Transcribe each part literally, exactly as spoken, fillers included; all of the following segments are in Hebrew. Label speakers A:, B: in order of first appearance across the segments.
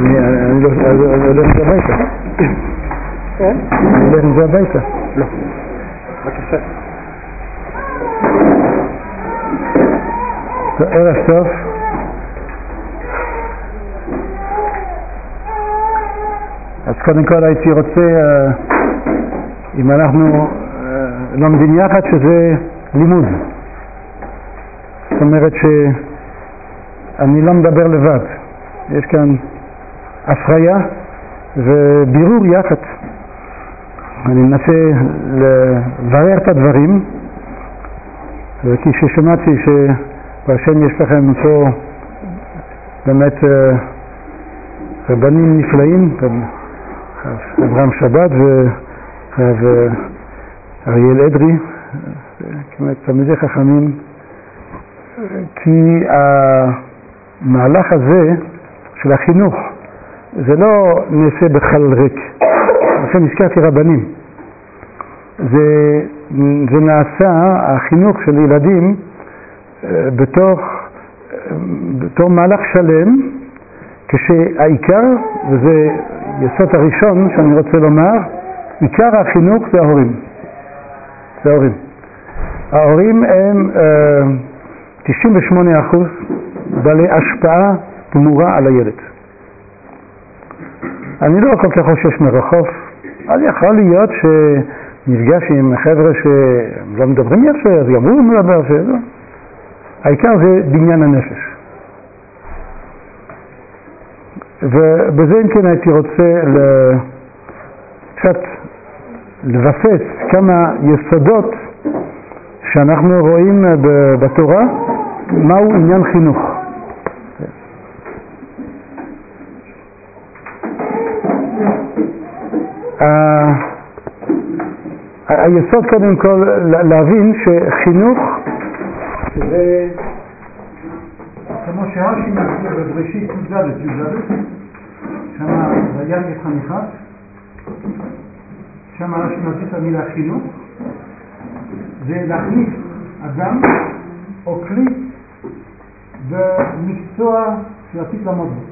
A: אני הולך עם זה הביתה.
B: כן?
A: אני הולך עם זה הביתה.
B: לא. בבקשה.
A: ערב טוב. אז קודם כל הייתי רוצה, אם אנחנו לומדים יחד, שזה לימוד. זאת אומרת שאני לא מדבר לבד. יש כאן הפריה ובירור יחד. אני מנסה לברר את הדברים, וכי ששמעתי שבשם יש לכם פה באמת רבנים נפלאים, אברהם שבת ואריאל אדרי, כמעט תלמידי חכמים, כי המהלך הזה של החינוך זה לא נעשה בחלל ריק. לכן הזכרתי רבנים. זה, זה נעשה, החינוך של ילדים, בתוך, בתור מהלך שלם, כשהעיקר, וזה יסוד הראשון שאני רוצה לומר, עיקר החינוך זה ההורים. זה ההורים. ההורים הם תשעים ושמונה אחוז בעלי השפעה גמורה על הילד. אני לא כל כך חושש מרחוב, אז יכול להיות שנפגש עם חבר'ה שלא מדברים יפה, אז יאמרו מדבר יפה, לא. העיקר זה בניין הנפש. ובזה אם כן הייתי רוצה קצת לבסס כמה יסודות שאנחנו רואים בתורה, מהו עניין חינוך. היסוד קודם כל להבין שחינוך זה כמו שהרש"י מסביר בבראשית י"ד י"ד, שמה וירא את חניכיו, שמה הרש"י מסביר את המילה חינוך, זה להכניס אדם או כלי במקצוע שעתיד לעמוד בו.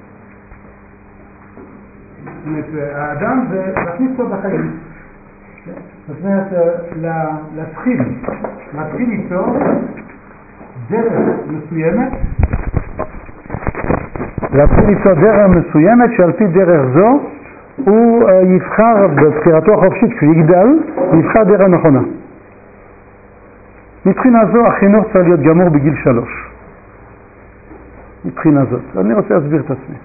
A: זאת אומרת, האדם זה להכניס אותו בחיים. זאת אומרת, להתחיל, להתחיל איתו דרך מסוימת, להתחיל איתו דרך מסוימת שעל פי דרך זו הוא יבחר בבחירתו החופשית, כשהוא יגדל, הוא יבחר דרך נכונה. מבחינה זו החינוך צריך להיות גמור בגיל שלוש. מבחינה זאת. אני רוצה להסביר את עצמי.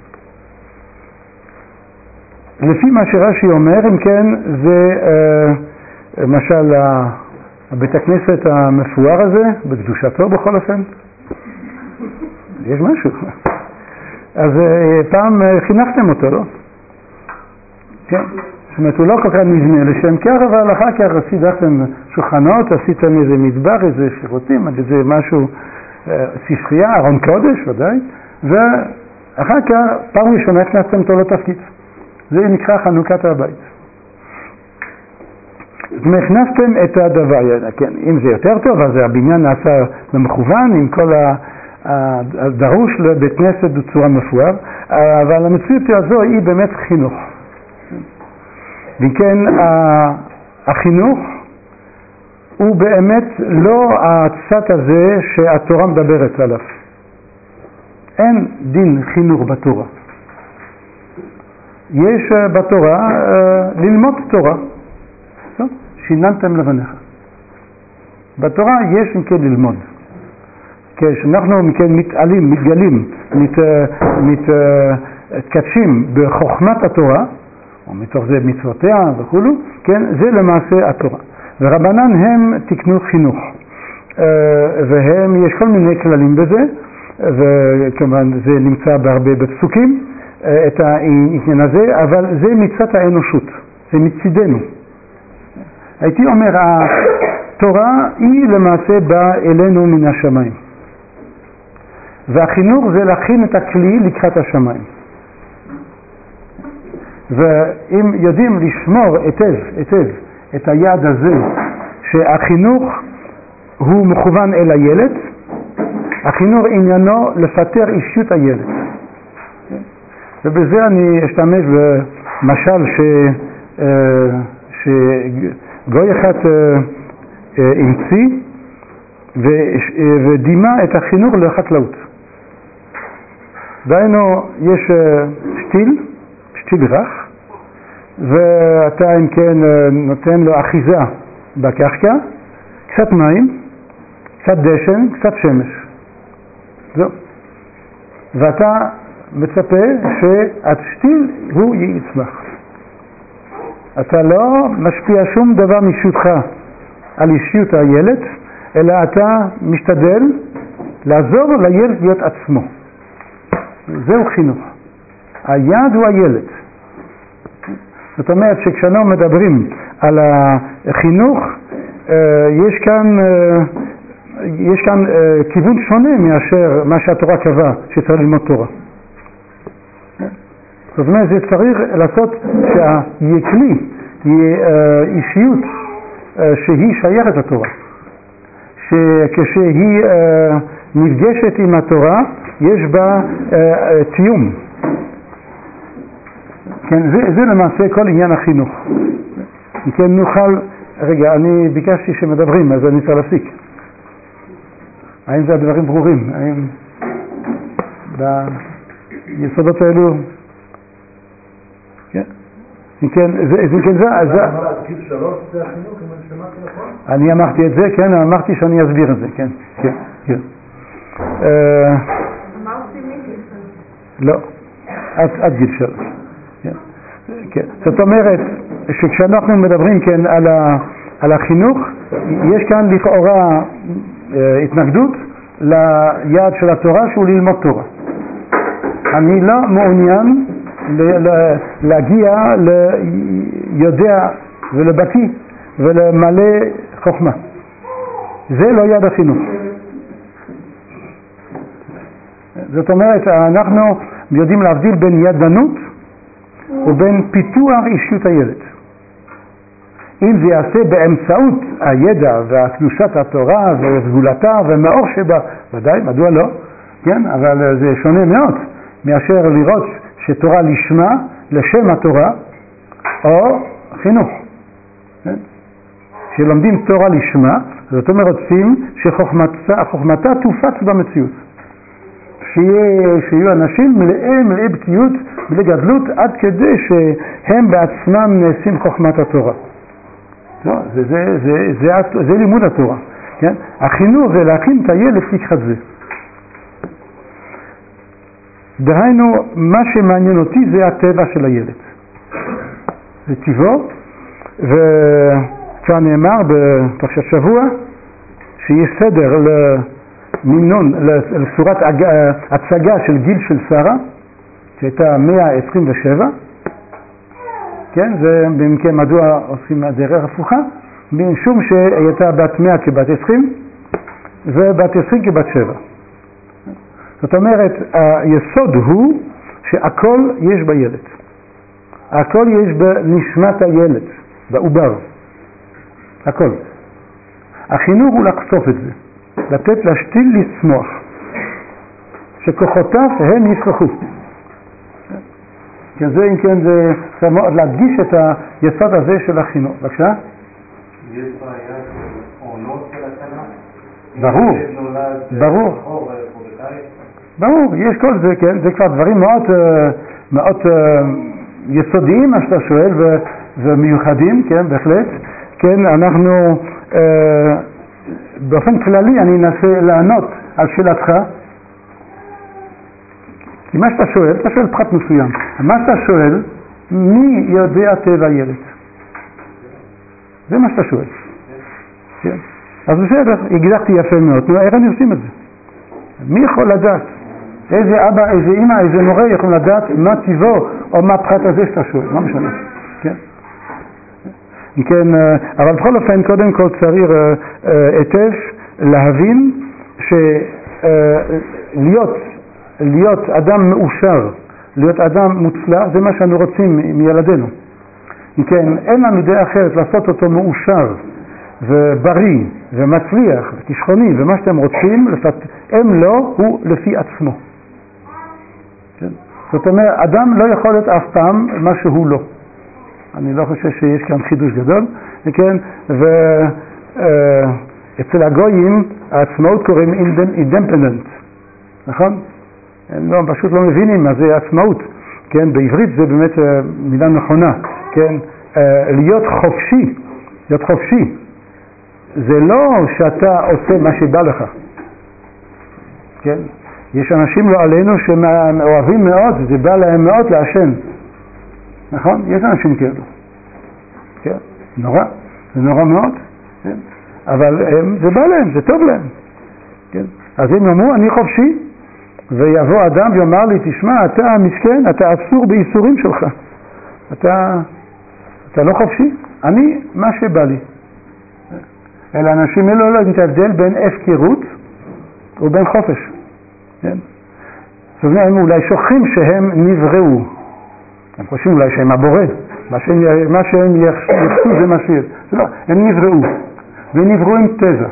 A: לפי מה שרש"י אומר, אם כן, זה אה, למשל הבית הכנסת המפואר הזה, בקדושתו בכל אופן. יש משהו. אז אה, פעם אה, חינכתם אותו, לא? כן. זאת אומרת, הוא לא כל כך נבנה לשם כך, אבל אחר כך סידרתם שולחנות, עשיתם איזה מדבר, איזה שירותים, איזה משהו, אה, ספרייה, ארון קודש, ודאי, ואחר כך פעם ראשונה הכנסתם אותו לתפקיד. זה נקרא חנוכת הבית. זאת אומרת, הכנסתם את הדבר, כן, אם זה יותר טוב, אז הבניין נעשה במכוון, עם כל הדרוש לבית כנסת בצורה מפואר, אבל המציאות הזו היא באמת חינוך. וכן, החינוך הוא באמת לא הצד הזה שהתורה מדברת עליו. אין דין חינוך בתורה. יש בתורה ללמוד תורה. שיננתם לבניך. בתורה יש מכן ללמוד. כשאנחנו מכן מתעלים, מתגלים, מת, מתקדשים בחוכמת התורה, או מתוך זה מצוותיה וכו', כן, זה למעשה התורה. ורבנן הם תקנו חינוך. והם, יש כל מיני כללים בזה, וכמובן זה נמצא בהרבה בפסוקים, את העניין הזה, אבל זה מצד האנושות, זה מצידנו. הייתי אומר, התורה היא למעשה באה אלינו מן השמיים. והחינוך זה להכין את הכלי לקראת השמיים. ואם יודעים לשמור היטב, היטב, את היעד הזה, שהחינוך הוא מכוון אל הילד, החינוך עניינו לפתח אישיות הילד. ובזה אני אשתמש במשל ש, שגוי אחד המציא ודימה את החינוך לחקלאות. דהיינו, יש שתיל, שתיל רך, ואתה אם כן נותן לו אחיזה בקרקע, קצת מים, קצת דשן, קצת שמש. זהו. ואתה מצפה שהשתיל הוא יצמח. אתה לא משפיע שום דבר משיותך על אישיות הילד, אלא אתה משתדל לעזור לילד להיות עצמו. זהו חינוך. היעד הוא הילד. זאת אומרת שכשאנו מדברים על החינוך, יש כאן, יש כאן כיוון שונה מאשר מה שהתורה קבעה שצריך ללמוד תורה. זאת אומרת, זה צריך לעשות שיהיה כלי, יהיה אישיות שהיא שייכת לתורה. שכשהיא נפגשת עם התורה, יש בה תיאום. כן, זה, זה למעשה כל עניין החינוך. כן, נוכל, רגע, אני ביקשתי שמדברים, אז אני צריך להפסיק. האם זה הדברים ברורים? האם ביסודות האלו? כן. כן, זה, זה, כן, זה, זה...
B: גיל שלוש זה החינוך, אם אני שמעתי נכון?
A: אני אמרתי את זה, כן, אמרתי שאני אסביר את זה, כן, כן, כן.
C: מה עושים מגיל שלוש?
A: לא, עד גיל שלוש. כן. זאת אומרת שכשאנחנו מדברים כן על, ה, על החינוך, יש כאן לכאורה אה, התנגדות ליעד של התורה שהוא ללמוד תורה. אני לא מעוניין ל, ל, להגיע ליודע ולבקי ולמלא חוכמה. זה לא יעד החינוך. זאת אומרת, אנחנו יודעים להבדיל בין ידענות ובין פיתוח אישיות הילד. אם זה יעשה באמצעות הידע והקדושת התורה וסגולתה ומאור שבה, ודאי, מדוע לא? כן, אבל זה שונה מאוד מאשר לראות שתורה לשמה, לשם התורה, או חינוך. כן? שלומדים תורה לשמה, זאת אומרת רוצים שחוכמתה תופץ במציאות. שיהיה, שיהיו אנשים מלאי, מלאי בקיאות, מלאי גדלות, עד כדי שהם בעצמם נעשים חוכמת התורה. לא, זה, זה, זה, זה, זה, זה לימוד התורה. כן? החינוך זה להכין את הילד לקראת זה. דהיינו, מה שמעניין אותי זה הטבע של הילד. זה טבעו, וכבר נאמר בפרשת שבוע, שיש סדר ל... מינון לצורת הצגה של גיל של שרה, שהייתה מאה עשרים ושבע, כן, זה במקרה מדוע עושים הדרך הפוכה, משום שהייתה בת מאה כבת עשרים, ובת עשרים כבת שבע. זאת אומרת, היסוד הוא שהכל יש בילד. הכל יש בנשמת הילד, בעובר. הכל. החינוך הוא לחשוף את זה. לתת לשתיל לצמוח, שכוחותיו הם יפרחו. כן, זה אם כן, זה צריך מאוד להדגיש את היסוד הזה של החינוך. בבקשה?
B: יש בעיה של עונות של השנה?
A: ברור, ברור. ברור, יש כל זה, כן, זה כבר דברים מאוד, מאוד יסודיים, מה שאתה שואל, ומיוחדים, כן, בהחלט. כן, אנחנו... באופן כללי אני אנסה לענות על שאלתך, כי מה שאתה שואל, אתה שואל פחת מסוים. מה שאתה שואל, מי יודע טבע ילד? זה מה שאתה שואל. כן. אז בסדר, הגדרתי יפה מאוד. נו, איך אני עושים את זה? מי יכול לדעת? איזה אבא, איזה אמא, איזה מורה יכול לדעת מה טבעו או מה פחת הזה שאתה שואל? מה משנה? כן. כן, אבל בכל אופן, קודם כל צריך היטב להבין שלהיות להיות אדם מאושר, להיות אדם מוצלח, זה מה שאנו רוצים מילדינו. כן, אין לנו דעה אחרת לעשות אותו מאושר ובריא ומצליח וכישרוני ומה שאתם רוצים, אם לא, הוא לפי עצמו. כן? זאת אומרת, אדם לא יכול להיות אף פעם מה שהוא לא. אני לא חושב שיש כאן חידוש גדול, כן? ואצל הגויים העצמאות קוראים independent, נכון? הם לא, פשוט לא מבינים מה זה עצמאות, כן? בעברית זה באמת מילה נכונה, כן? להיות חופשי, להיות חופשי, זה לא שאתה עושה מה שבא לך, כן? יש אנשים לא עלינו שאוהבים מאוד, זה בא להם מאוד לעשן, נכון? יש אנשים כאלו, כן? נורא, זה נורא מאוד, כן? אבל הם, זה בא להם, זה טוב להם, כן? אז הם אמרו, אני חופשי, ויבוא אדם ויאמר לי, תשמע, אתה מסכן, אתה אסור באיסורים שלך, אתה, אתה לא חופשי, אני מה שבא לי. אלא אנשים אלו לא יודעים את ההבדל בין הפקרות ובין חופש. כן? זאת אומרת, הם אולי שוכחים שהם נבראו. הם חושבים אולי שהם הבורא. מה שהם, מה שהם יחשו זה מה שיש. לא, הם נבראו. ונבראו עם טבע.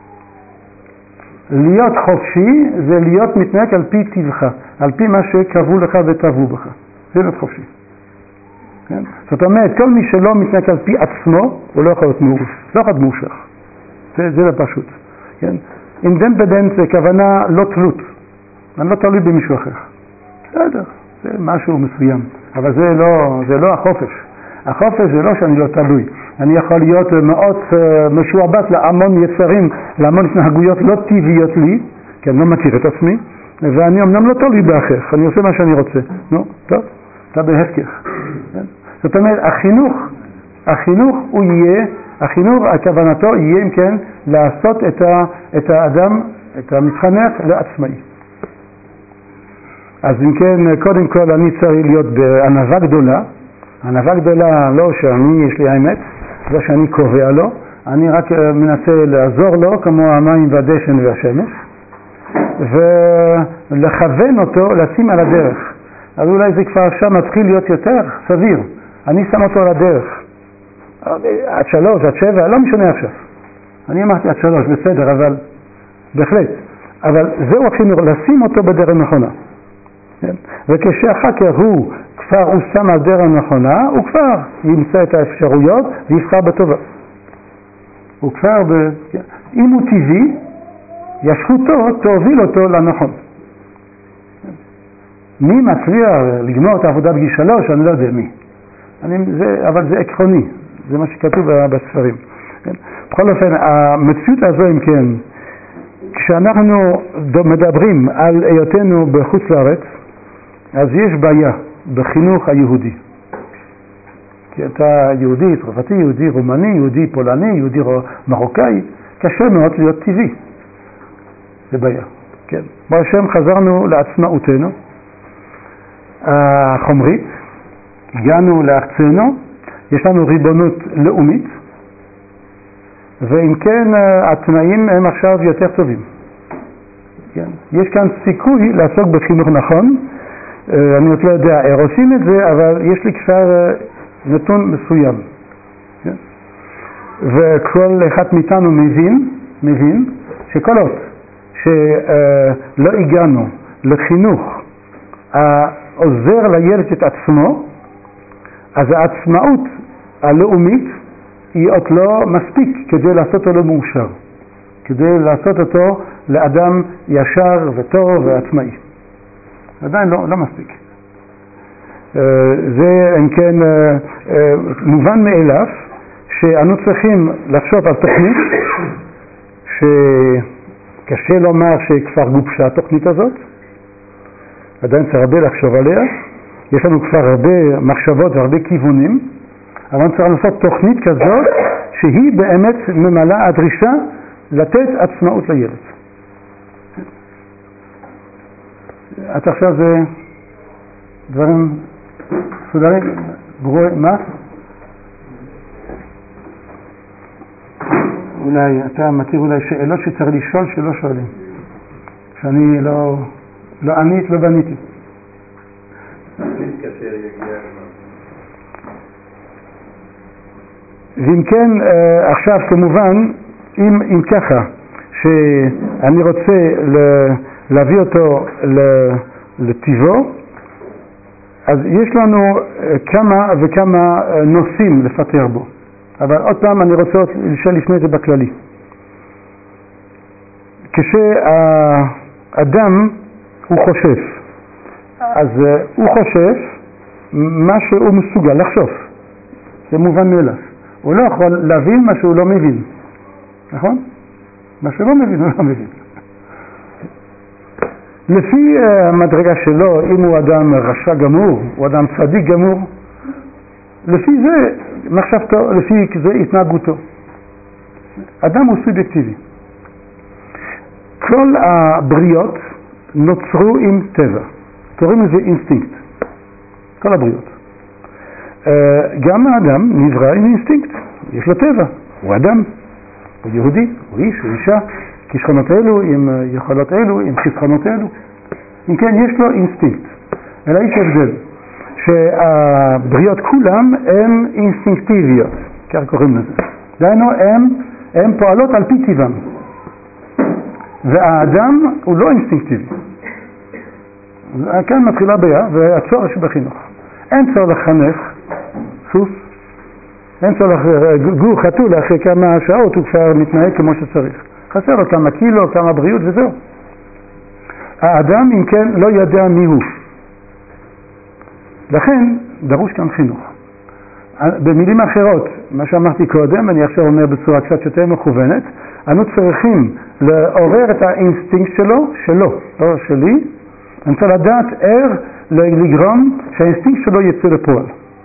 A: להיות חופשי זה להיות מתנהג על פי טבעך, על פי מה שקבעו לך וטבעו בך. זה להיות חופשי. כן? זאת אומרת, כל מי שלא מתנהג על פי עצמו, הוא לא יכול להיות מאושר. לא יכול להיות מאושר. זה, זה לא פשוט. כן? אינדפנדנט זה כוונה לא תלות. אני לא תלוי במישהו אחר. בסדר, זה משהו מסוים. אבל זה לא, זה לא החופש. החופש זה לא שאני לא תלוי. אני יכול להיות מאוד uh, משועבד להמון יצרים, להמון התנהגויות לא טבעיות לי, כי אני לא מכיר את עצמי, ואני אמנם לא תלוי באחר, אני עושה מה שאני רוצה. נו, טוב, אתה בהפקר. כן? זאת אומרת, החינוך, החינוך הוא יהיה, החינוך, הכוונתו יהיה אם כן, לעשות את, ה, את האדם, את המתחנך לעצמאי. אז אם כן, קודם כל אני צריך להיות בענווה גדולה, ענווה גדולה לא שאני, יש לי האמת, לא שאני קובע לו, אני רק מנסה לעזור לו כמו המים והדשן והשמש, ולכוון אותו, לשים על הדרך. אז אולי זה כבר עכשיו מתחיל להיות יותר סביר. אני שם אותו על הדרך. עד שלוש, עד שבע, לא משנה עכשיו. אני אמרתי עד שלוש, בסדר, אבל בהחלט. אבל זהו החינוך, לשים אותו בדרך נכונה. וכשאחר כך הוא כבר הוא שם על דרך נכונה, הוא כבר ימצא את האפשרויות ויבחר בטובה. הוא כבר, ב... אם הוא טבעי, ישחותו תוביל אותו לנכון. מי מצליח לגמור את העבודה בגיל שלוש, אני לא יודע מי. אני, זה, אבל זה עקרוני, זה מה שכתוב בספרים. בכל אופן, המציאות הזו, אם כן, כשאנחנו מדברים על היותנו בחוץ לארץ, אז יש בעיה בחינוך היהודי. כי אתה יהודי, צרפתי, יהודי רומני, יהודי פולני, יהודי מרוקאי, קשה מאוד להיות טבעי. זה בעיה. כן. בהשם חזרנו לעצמאותנו החומרית, הגענו לארצנו, יש לנו ריבונות לאומית, ואם כן התנאים הם עכשיו יותר טובים. כן. יש כאן סיכוי לעסוק בחינוך נכון, אני עוד לא יודע, עושים את זה, אבל יש לי כבר נתון מסוים. כן? וכל אחד מאיתנו מבין, מבין שכל עוד שלא הגענו לחינוך העוזר לילד את עצמו, אז העצמאות הלאומית היא עוד לא מספיק כדי לעשות אותו לא מאושר, כדי לעשות אותו לאדם ישר וטוב ועצמאי. עדיין לא, לא מספיק. זה אם כן מובן מאליו שאנו צריכים לחשוב על תוכנית שקשה לומר שכבר גובשה התוכנית הזאת, עדיין צריך הרבה לחשוב עליה, יש לנו כבר הרבה מחשבות והרבה כיוונים, אבל צריך לעשות תוכנית כזאת שהיא באמת ממלאה הדרישה לתת עצמאות לילד. עד עכשיו זה דברים סודרים, ברורים, מה? אולי, אתה מכיר אולי שאלות שצריך לשאול שלא שואלים. שאני לא, לא ענית, לא בניתי. ואם כן, עכשיו כמובן, אם, אם ככה, שאני רוצה להביא אותו לטבעו, אז יש לנו כמה וכמה נושאים לפתר בו. אבל עוד פעם אני רוצה לשאול לפני את זה בכללי. כשהאדם הוא חושב, אז הוא חושב מה שהוא מסוגל לחשוב. זה מובן מאליו. הוא לא יכול להבין מה שהוא לא מבין. נכון? מה שהוא לא מבין, הוא לא מבין. לפי המדרגה שלו, אם הוא אדם רשע גמור, הוא אדם צדיק גמור, לפי זה מחשבתו, לפי זה התנהגותו. אדם הוא סובייקטיבי. כל הבריות נוצרו עם טבע. קוראים לזה אינסטינקט. כל הבריות. גם האדם נברא עם אינסטינקט. יש לו טבע. הוא אדם. הוא יהודי. הוא איש. הוא אישה. כישרונות אלו, עם יכולות אלו, עם חסכונות אלו. אם כן, יש לו אינסטינקט. אלא יש הבדל. שהבריות כולם הן אינסטינקטיביות. כך קוראים לזה. דהיינו, הן פועלות על פי טבעם. והאדם הוא לא אינסטינקטיבי. כאן מתחילה בעיה, והצורך בחינוך. אין צורך לחנך סוס, אין צורך גור חתול, אחרי כמה שעות הוא כבר מתנהג כמו שצריך. חסר לו כמה קילו, כמה בריאות וזהו. האדם אם כן לא יודע מי הוא. לכן דרוש כאן חינוך. במילים אחרות, מה שאמרתי קודם, אני עכשיו אומר בצורה קצת יותר מכוונת, אנו צריכים לעורר את האינסטינקט שלו, שלו, לא שלי. אני צריך לדעת איך לגרום שהאינסטינקט שלו יצא לפועל.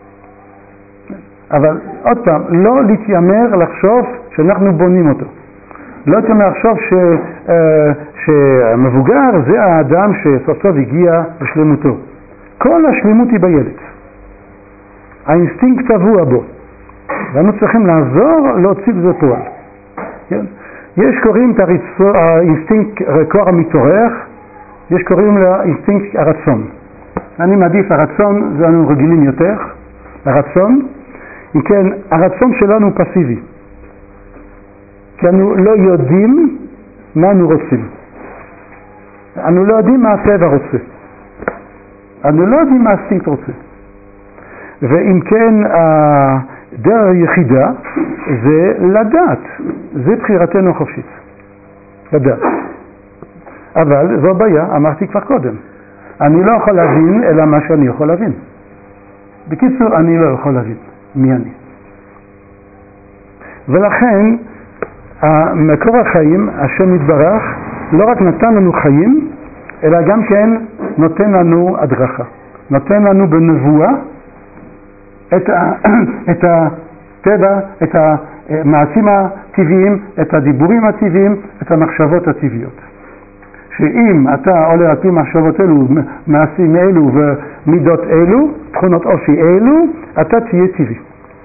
A: אבל עוד פעם, לא להתיימר לחשוב שאנחנו בונים אותו. לא להתיימר לחשוב ש, שהמבוגר זה האדם שסוף סוף הגיע לשלמותו. כל השלמות היא בילד. האינסטינקט טבוע בו. ואנו צריכים לעזור להוציא בזה פועל. כן? יש קוראים את האינסטינקט כוח המתעורר, יש קוראים לאינסטינקט הרצון. אני מעדיף הרצון, זה אנו רגילים יותר, הרצון. אם כן, הרצון שלנו הוא פסיבי. כי אנו לא יודעים מה אנו רוצים. אנו לא יודעים מה הטבע רוצה. אנו לא יודעים מה האינסטינקט רוצה. ואם כן, הדרך היחידה זה לדעת. זה בחירתנו החופשית. לדעת. אבל זו בעיה, אמרתי כבר קודם. אני לא יכול להבין אלא מה שאני יכול להבין. בקיצור, אני לא יכול להבין מי אני. ולכן, מקור החיים, השם יתברך, לא רק נתן לנו חיים, אלא גם כן נותן לנו הדרכה. נותן לנו בנבואה את, ה, את הטבע, את המעשים הטבעיים, את הדיבורים הטבעיים, את המחשבות הטבעיות. שאם אתה עולה על פי מחשבות אלו, מעשים אלו ומידות אלו, תכונות אופי אלו, אתה תהיה טבעי.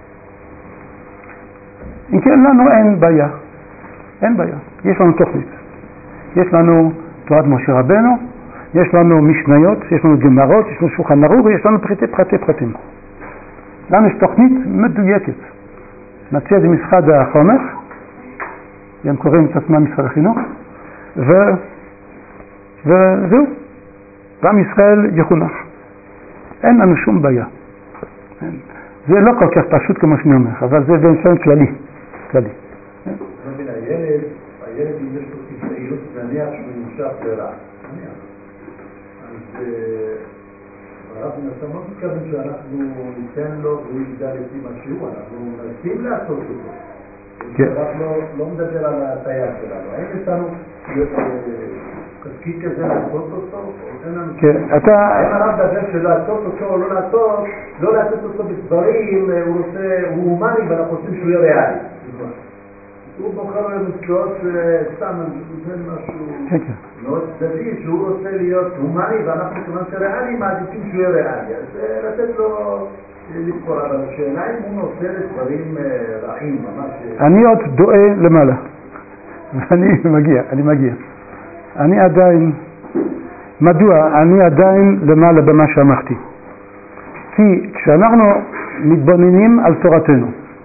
A: אם כן, לנו אין בעיה. אין בעיה. יש לנו תוכנית. יש לנו תורת משה רבנו, יש לנו משניות, יש לנו גמרות, יש לנו שולחן ערוך, ויש לנו פרטי פרטי פרטים. לנו יש תוכנית מדויקת. נציע את זה משרד החומר, הם קוראים את עצמם משרד החינוך, ו... וזהו. ועם ישראל יחונך. אין לנו שום בעיה. זה לא כל כך פשוט כמו שאני אומר, אבל זה באמצעים כללי. כללי.
B: הילד, הילד אם יש לו כיסאיות, נניח שהוא נמשך לרע. נניח. אז אנחנו לא מתכוון שאנחנו ניתן לו והוא יגדל לפי מה שהוא, אנחנו נסים לעשות אותו. אנחנו לא מדבר על ההטיה שלנו. האם יש לנו תפקיד כזה לעשות אותו?
A: כן, אתה...
B: האם הרב מדבר שלעשות אותו או לא לעשות, לא לעשות אותו בדברים, הוא רוצה, הוא הומני ואנחנו רוצים שהוא יהיה ריאלי. הוא בוחר במקצועות סתם, נותן משהו מאוד צדדי, שהוא רוצה להיות הומני, ואנחנו כמובן שריאלי מעדיפים שהוא יהיה ריאלי. אז לתת לו לבחור, אבל השאלה אם הוא נושא לדברים רעים, ממש...
A: אני עוד דואה למעלה. אני מגיע, אני מגיע. אני עדיין... מדוע? אני עדיין למעלה במה שאמרתי. כי כשאנחנו מתבוננים על תורתנו,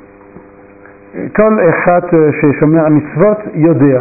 A: כל אחד ששומע מצוות יודע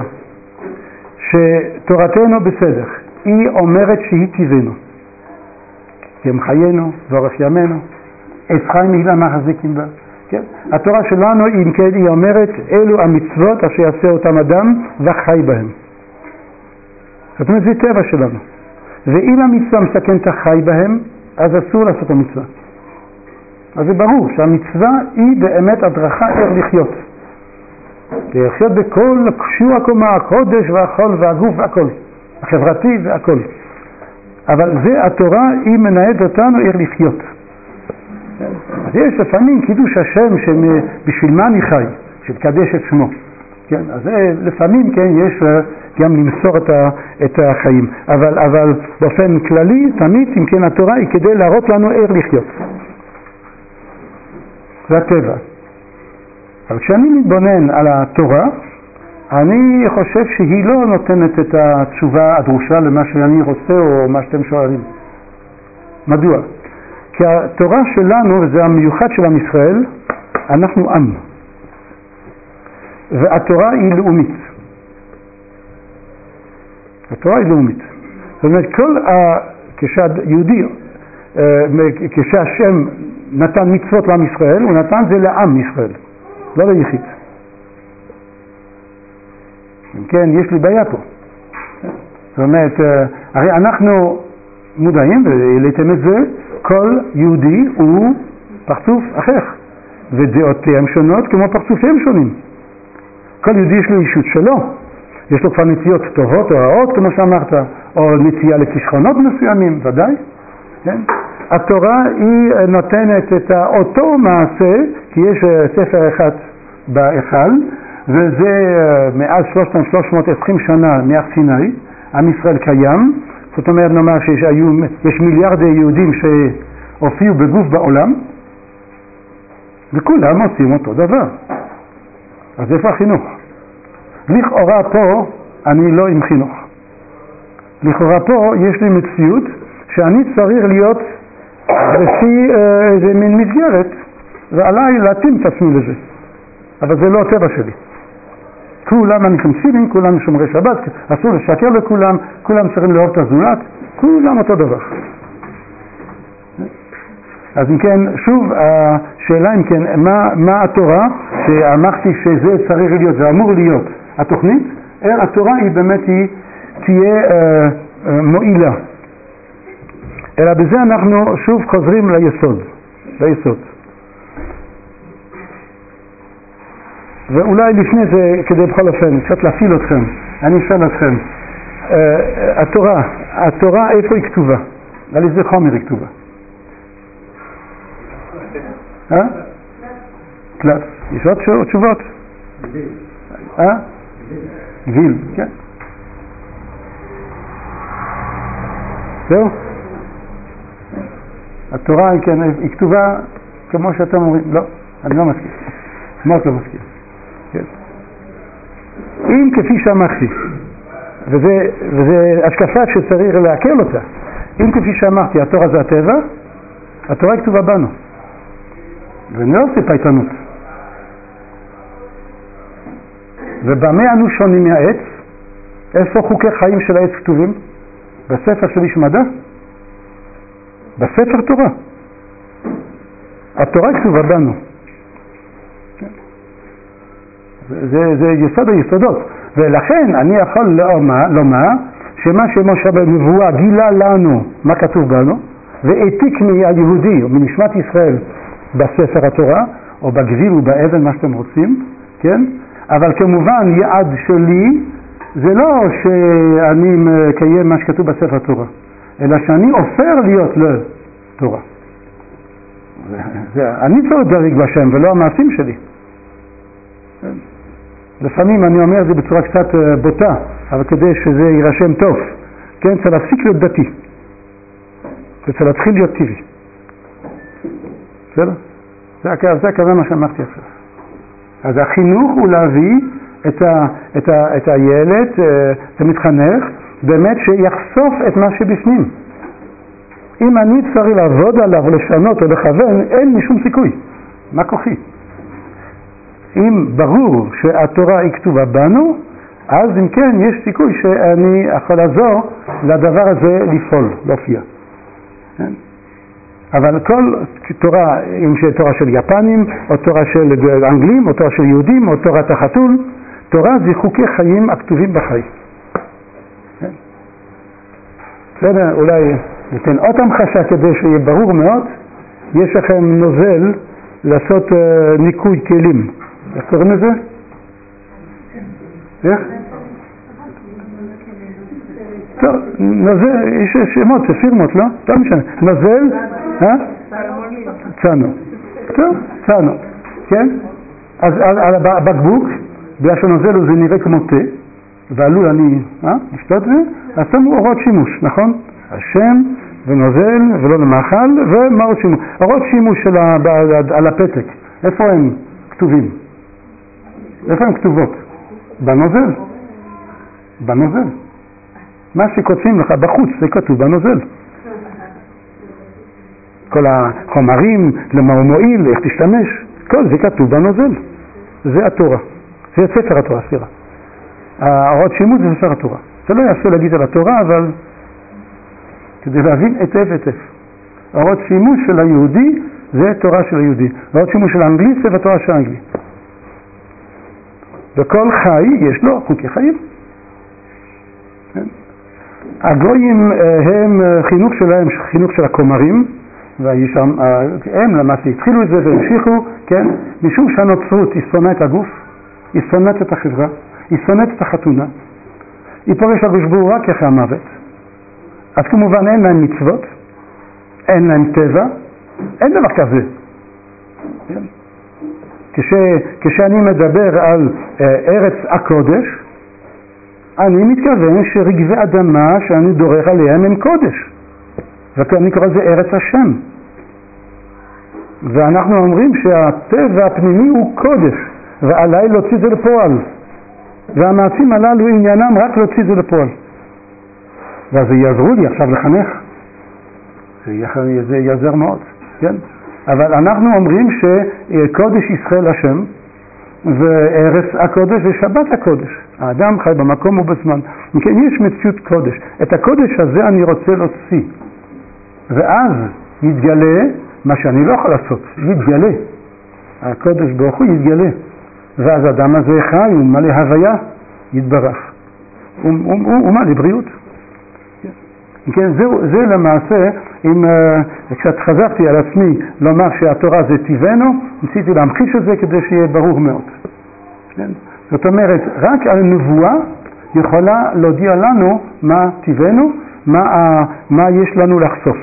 A: שתורתנו בסדר, היא אומרת שהיא טבענו. כי הם חיינו ואורך ימינו, עץ חיים מילה מחזיקים בה. כן? התורה שלנו, אם כן, היא אומרת, אלו המצוות אשר יעשה אותם אדם וחי בהם. זאת אומרת, זה טבע שלנו. ואם המצווה מסכן את החי בהם, אז אסור לעשות המצווה. אז זה ברור שהמצווה היא באמת הדרכה איך לחיות. לחיות בכל שיעור הקומה, הקודש והחול והגוף והכל. החברתי והכל. אבל זה התורה, היא מנהלת אותנו איך לחיות. אז יש לפעמים קידוש השם שבשביל מה אני חי, שקדש את שמו. כן? אז לפעמים כן יש גם למסור את, ה, את החיים. אבל, אבל באופן כללי, תמיד, אם כן התורה היא כדי להראות לנו איך לחיות. זה הטבע. אבל כשאני מתבונן על התורה, אני חושב שהיא לא נותנת את התשובה הדרושה למה שאני רוצה או מה שאתם שואלים. מדוע? כי התורה שלנו, וזה המיוחד של עם ישראל, אנחנו עם. והתורה היא לאומית. התורה היא לאומית. זאת אומרת, כל ה... כשהיהודי, כשהשם נתן מצוות לעם ישראל, הוא נתן זה לעם ישראל, לא ליחיד. אם כן, יש לי בעיה פה. זאת אומרת, הרי אנחנו מודעים, והעליתם את זה, כל יהודי הוא פרצוף אחר, ודעותיהם שונות כמו פרצופיהם שונים. כל יהודי יש לו אישות שלו, יש לו כבר נטיות טובות או רעות, כמו שאמרת, או נטייה לכישרונות מסוימים, ודאי. כן? התורה היא נותנת את אותו מעשה, כי יש ספר אחד בהיכל, וזה מאז שלושת אלפים שלוש מאות ועשרים שנה מהר סיני, עם ישראל קיים. זאת אומרת, נאמר שיש היו, יש מיליארדי יהודים שהופיעו בגוף בעולם, וכולם עושים אותו דבר. אז איפה החינוך? לכאורה פה אני לא עם חינוך. לכאורה פה יש לי מציאות שאני צריך להיות לפי איזה מין מסגרת, ועליי להתאים את עצמי לזה. אבל זה לא הטבע שלי. כולם אינטנסיביים, כולם שומרי שבת, אסור לשקר לכולם, כולם צריכים לאהוב את הזולת, כולם אותו דבר. אז אם כן, שוב, השאלה אם כן, מה, מה התורה, שאמרתי שזה צריך להיות, זה אמור להיות התוכנית, התורה היא באמת היא תהיה אה, אה, מועילה. אלא בזה אנחנו שוב חוזרים ליסוד, ליסוד. ואולי לפני זה, כדי בכל אופן, קצת להפיל אתכם, אני אשאל אתכם, uh, התורה, התורה איפה היא כתובה? על איזה חומר היא כתובה? אה? קלף. יש עוד תשובות? גביל. אה? גביל, כן. זהו? התורה היא כתובה כמו שאתם אומרים, לא, אני לא מסכים. מאוד לא מסכים. כן. אם כפי שאמרתי, וזה, וזה השקפה שצריך להקל אותה, אם כפי שאמרתי, התורה זה הטבע, התורה היא כתובה בנו. ואני לא עושה פייטנות. ובמה אנו שונים מהעץ? איפה חוקי חיים של העץ כתובים? בספר של איש מדע? בספר תורה. התורה כתובה בנו. זה, זה יסוד היסודות. ולכן אני יכול לומר, לומר שמה שמשה בנבואה גילה לנו מה כתוב בנו, והעתיק מהיהודי או מנשמת ישראל בספר התורה, או בגביל ובאבן, מה שאתם רוצים, כן? אבל כמובן יעד שלי זה לא שאני מקיים מה שכתוב בספר התורה, אלא שאני אופר להיות לתורה. אני צריך דרג בשם ולא המעשים שלי. לפעמים אני אומר זה בצורה קצת בוטה, אבל כדי שזה יירשם טוב, כן, צריך להפסיק להיות דתי. זה צריך להתחיל להיות טבעי. בסדר? זה הכוונה מה שאמרתי עכשיו. אז החינוך הוא להביא את, ה, את, ה, את הילד, את המתחנך, באמת שיחשוף את מה שבפנים. אם אני צריך לעבוד עליו, לשנות או לכוון, אין משום סיכוי. מה כוחי? אם ברור שהתורה היא כתובה בנו, אז אם כן יש סיכוי שאני יכול לעזור לדבר הזה לפעול, להופיע. אבל כל תורה, אם זה תורה של יפנים, או תורה של אנגלים, או תורה של יהודים, או תורת החתול, תורה זה חוקי חיים הכתובים בחי. בסדר, אולי ניתן עוד המחשה כדי שיהיה ברור מאוד. יש לכם נוזל לעשות uh, ניקוי כלים. איך קוראים לזה? איך? טוב, נוזל, יש שמות, זה פירמות, לא? לא משנה. נוזל, אה? צנו. טוב, צנו. כן? אז על הבקבוק, בגלל שהנוזל זה נראה כמו תה, ועלול אני, אה? לשתות זה, אז שמו אורות שימוש, נכון? השם ונוזל ולא למאכל, ומה עוד שימוש? אורות שימוש של ה, על הפתק, איפה הם כתובים? איפה הם כתובות? בנוזל. בנוזל. מה שכותבים לך בחוץ זה כתוב בנוזל. כל החומרים, למה הוא מועיל, איך תשתמש, כל זה כתוב בנוזל. זה התורה. זה ספר התורה, סליחה. האורות שימוש זה ספר התורה. זה לא יעשה להגיד על התורה, אבל כדי להבין היטב היטב. האורות שימוש של היהודי זה תורה של היהודי. האורות שימוש של האנגלי זה התורה של האנגלי. וכל חי יש לו חוקי חיים. הגויים הם חינוך שלהם, חינוך של הכומרים, והם למעשה התחילו את זה והמשיכו, כן? משום שהנוצרות היא שונאת את הגוף, היא שונאת את החברה, היא שונאת את החתונה, היא פורש לגושבו רק אחרי המוות. אז כמובן אין להם מצוות, אין להם טבע, אין דבר כזה. כן? כש, כשאני מדבר על אה, ארץ הקודש, אני מתכוון שרגבי אדמה שאני דורך עליהם הם קודש. ואני קורא לזה ארץ השם. ואנחנו אומרים שהטבע הפנימי הוא קודש, ועליי להוציא זה לפועל. והמעשים הללו עניינם רק להוציא זה לפועל. ואז זה יעזרו לי עכשיו לחנך. זה, זה יעזר מאוד, כן? אבל אנחנו אומרים שקודש ישראל השם, וארץ הקודש ושבת הקודש. האדם חי במקום ובזמן. מכן יש מציאות קודש. את הקודש הזה אני רוצה להוציא. ואז יתגלה מה שאני לא יכול לעשות. יתגלה. הקודש ברוך הוא יתגלה. ואז האדם הזה חי, הוא מלא הוויה, יתברך. הוא, הוא, הוא, הוא מלא בריאות. כן, זה, זה למעשה, אם uh, קצת חזרתי על עצמי לומר שהתורה זה טבענו, ניסיתי להמחיש את זה כדי שיהיה ברור מאוד. כן? זאת אומרת, רק על נבואה יכולה להודיע לנו מה טבענו, מה, uh, מה יש לנו לחשוף.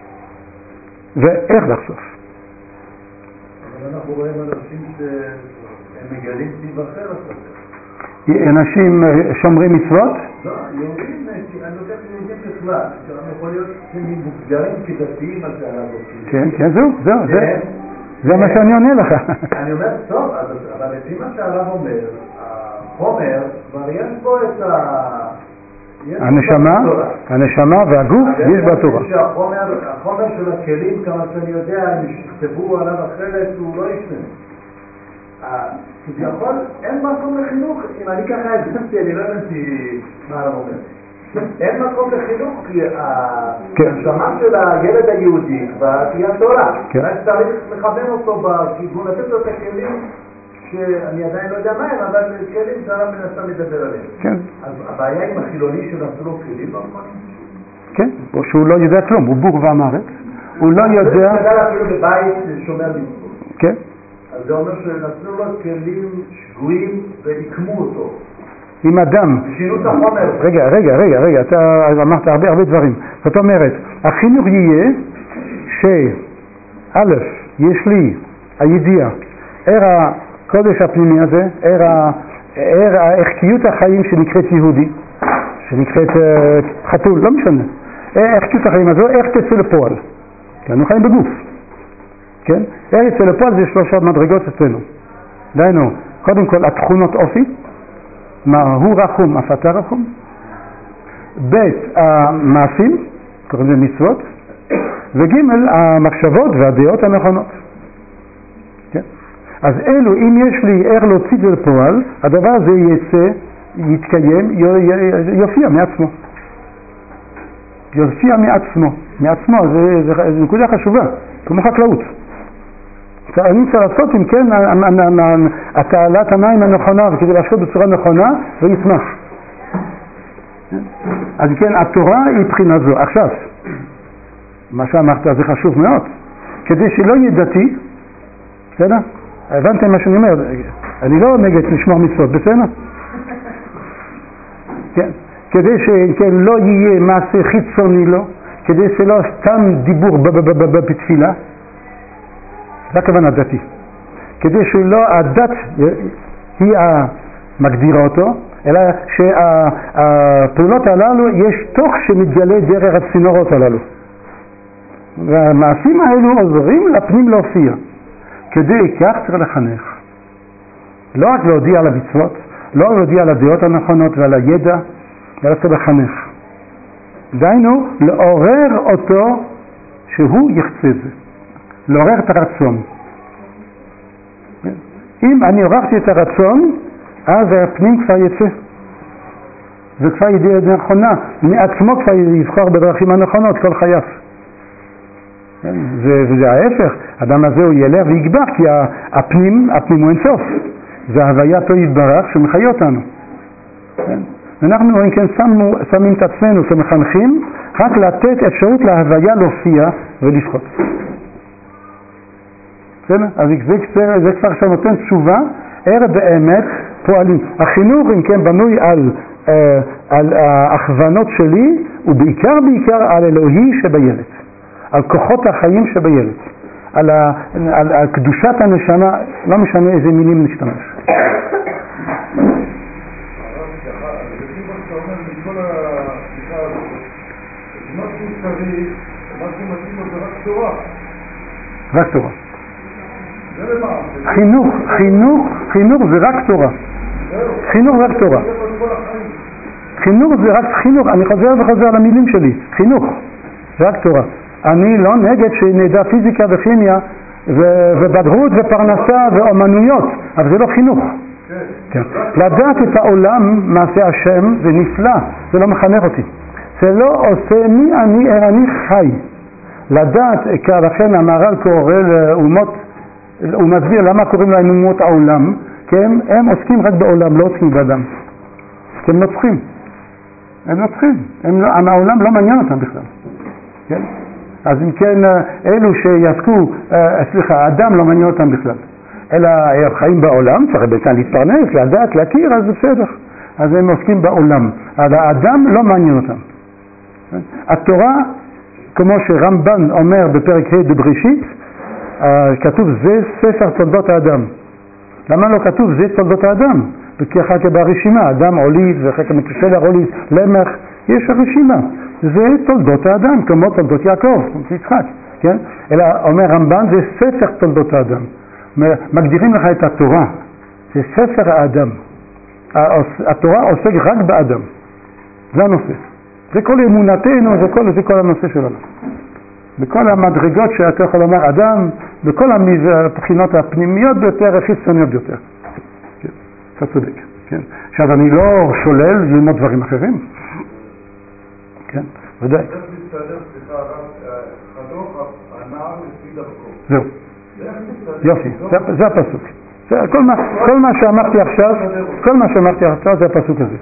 A: ואיך לחשוף.
B: אבל אנחנו רואים אנשים שהם מגלים טיב אחר עכשיו.
A: אנשים שומרים מצוות?
B: לא, יהודים, אני לוקח יהודים בכלל, שאנחנו יכול להיות שהם מוגדרים כדתיים על זה עליו.
A: כן, כן, זהו, זהו, זה מה שאני עונה לך.
B: אני אומר, טוב, אבל לפי מה שעליו אומר, החומר, כבר יש בו את ה...
A: הנשמה, הנשמה והגוף יש בתורה.
B: החומר של הכלים, כמה שאני יודע, אם שכתבו עליו אחרת, הוא לא ישתנה. כביכול, אין מקום לחינוך, אם אני ככה הבנתי, אני לא הבנתי מה הרב אומר. אין מקום לחינוך, כי הנשמה של הילד היהודי כבר תהיה תורה. רק צריך לכוון אותו בכיוון, לתת לו את הכלים שאני עדיין לא יודע מה הם, אבל כלים שהרב מנסה לדבר עליהם. אז הבעיה עם החילוני שנעשו לו כלים לא נכונים?
A: כן, או שהוא לא יודע כלום, הוא בור ואמרת. הוא לא יודע...
B: זה יודע אפילו בבית שומר מצוות.
A: כן.
B: אז זה אומר שנתנו לו כלים שגויים והקמו אותו.
A: עם אדם.
B: שינו את החומר.
A: רגע, רגע, רגע, רגע, אתה אמרת הרבה הרבה דברים. זאת אומרת, החינוך יהיה שא', יש לי הידיעה, ער הקודש הפנימי הזה, ער הערכיות החיים שנקראת יהודי, שנקראת חתול, לא משנה. הערכיות החיים הזו, איך תצא לפועל? כי אנחנו חיים בגוף. כן? ארץ לפועל זה שלושה מדרגות אצלנו. דיינו, קודם כל התכונות אופי, מה הוא רחום, אף אתה רחום. ב' המעשים, קוראים לזה מצוות, וג' המחשבות והדעות הנכונות. כן? אז אלו, אם יש לי ער להוציא זה לפועל, הדבר הזה יצא, יתקיים, יופיע מעצמו. יופיע מעצמו. מעצמו, זה, זה, זה נקודה חשובה, כמו חקלאות. אני צריך לעשות, אם כן, התעלת המים הנכונה, וכדי להשקות בצורה נכונה, ויצמח. אז כן, התורה היא בחינה זו. עכשיו, מה שאמרת זה חשוב מאוד. כדי שלא יהיה דתי, בסדר? הבנתם מה שאני אומר? אני לא נגד לשמור מצוות, בסדר? כן. כדי שכן לא יהיה מעשה חיצוני לו, כדי שלא סתם דיבור בתפילה, זה הכוונה דתי. כדי שלא הדת היא המגדירה אותו, אלא שהפעולות הללו יש תוך שמתגלה דרך הצינורות הללו. והמעשים האלו עוזרים לפנים להופיע. כדי כך צריך לחנך. לא רק להודיע על המצוות, לא להודיע על הדעות הנכונות ועל הידע, אלא צריך לחנך. דיינו, לעורר אותו שהוא יחצה זה. לעורר את הרצון. אם אני עוררתי את הרצון, אז הפנים כבר יצא. זה כבר ידעה נכונה. מעצמו כבר יבחר בדרכים הנכונות כל חייו. זה, וזה ההפך. האדם הזה הוא ילך ויגבר, כי הפנים, הפנים הוא אינסוף. זה הווייתו יתברך שמחיה אותנו. אנחנו, אם כן, שמו, שמים את עצמנו כמחנכים, רק לתת אפשרות להוויה להופיע ולפחות. בסדר? אז זה, זה, זה כבר עכשיו נותן תשובה, איך באמת פועלים. החינוך, אם כן, בנוי על, אה, על ההכוונות שלי, ובעיקר בעיקר על אלוהי שבילד. על כוחות החיים שבילד. על, ה, על, על קדושת הנשמה, לא משנה איזה מילים נשתמש. רק תורה. חינוך, חינוך, חינוך זה רק תורה. חינוך זה רק תורה. חינוך זה רק חינוך, אני חוזר וחוזר על המילים שלי. חינוך זה רק תורה. אני לא נגד שנדע פיזיקה וכימיה ובגרות ופרנסה ואומנויות, אבל זה לא חינוך. כן. לדעת את העולם, מעשה השם, זה נפלא, זה לא מחנך אותי. זה לא עושה מי אני, אני חי. לדעת, לכן המהר"ל קורא לאומות, הוא מסביר למה קוראים להם אומות העולם, כן? הם עוסקים רק בעולם, לא עוסקים באדם. כי הם נוצחים. הם נוצחים. הם לא, העולם לא מעניין אותם בכלל. כן? אז אם כן, אלו שיעסקו, סליחה, האדם לא מעניין אותם בכלל. אלא הם חיים בעולם, צריך בעצם להתפרנס, לדעת, להכיר, אז זה בסדר. אז הם עוסקים בעולם. אבל האדם לא מעניין אותם. התורה, כמו שרמב"ן אומר בפרק ה' בבראשית, כתוב זה ספר תולדות האדם. למה לא כתוב זה תולדות האדם? כי אחר כך ברשימה, אדם עוליד ואחר כך מתושל עוליד, למח, יש הרשימה. זה תולדות האדם, כמו תולדות יעקב, כמו יצחק, כן? אלא אומר רמב"ן זה ספר תולדות האדם. מגדירים לך את התורה, זה ספר האדם. התורה עוסק רק באדם. זה הנושא. זה כל אמונתנו, זה כל, זה כל הנושא שלנו. בכל המדרגות שאתה יכול לומר אדם, בכל הבחינות הפנימיות ביותר, החיצוניות ביותר. כן, אתה צודק. כן. עכשיו אני לא שולל ללמוד דברים אחרים. כן, ודאי.
D: איך מסתדר, סליחה, חנוך הנער לפי דרכו?
A: זהו. יופי, זה, זה הפסוק. זה, כל, מה, כל מה שאמרתי עכשיו, כל מה שאמרתי עכשיו זה הפסוק הזה.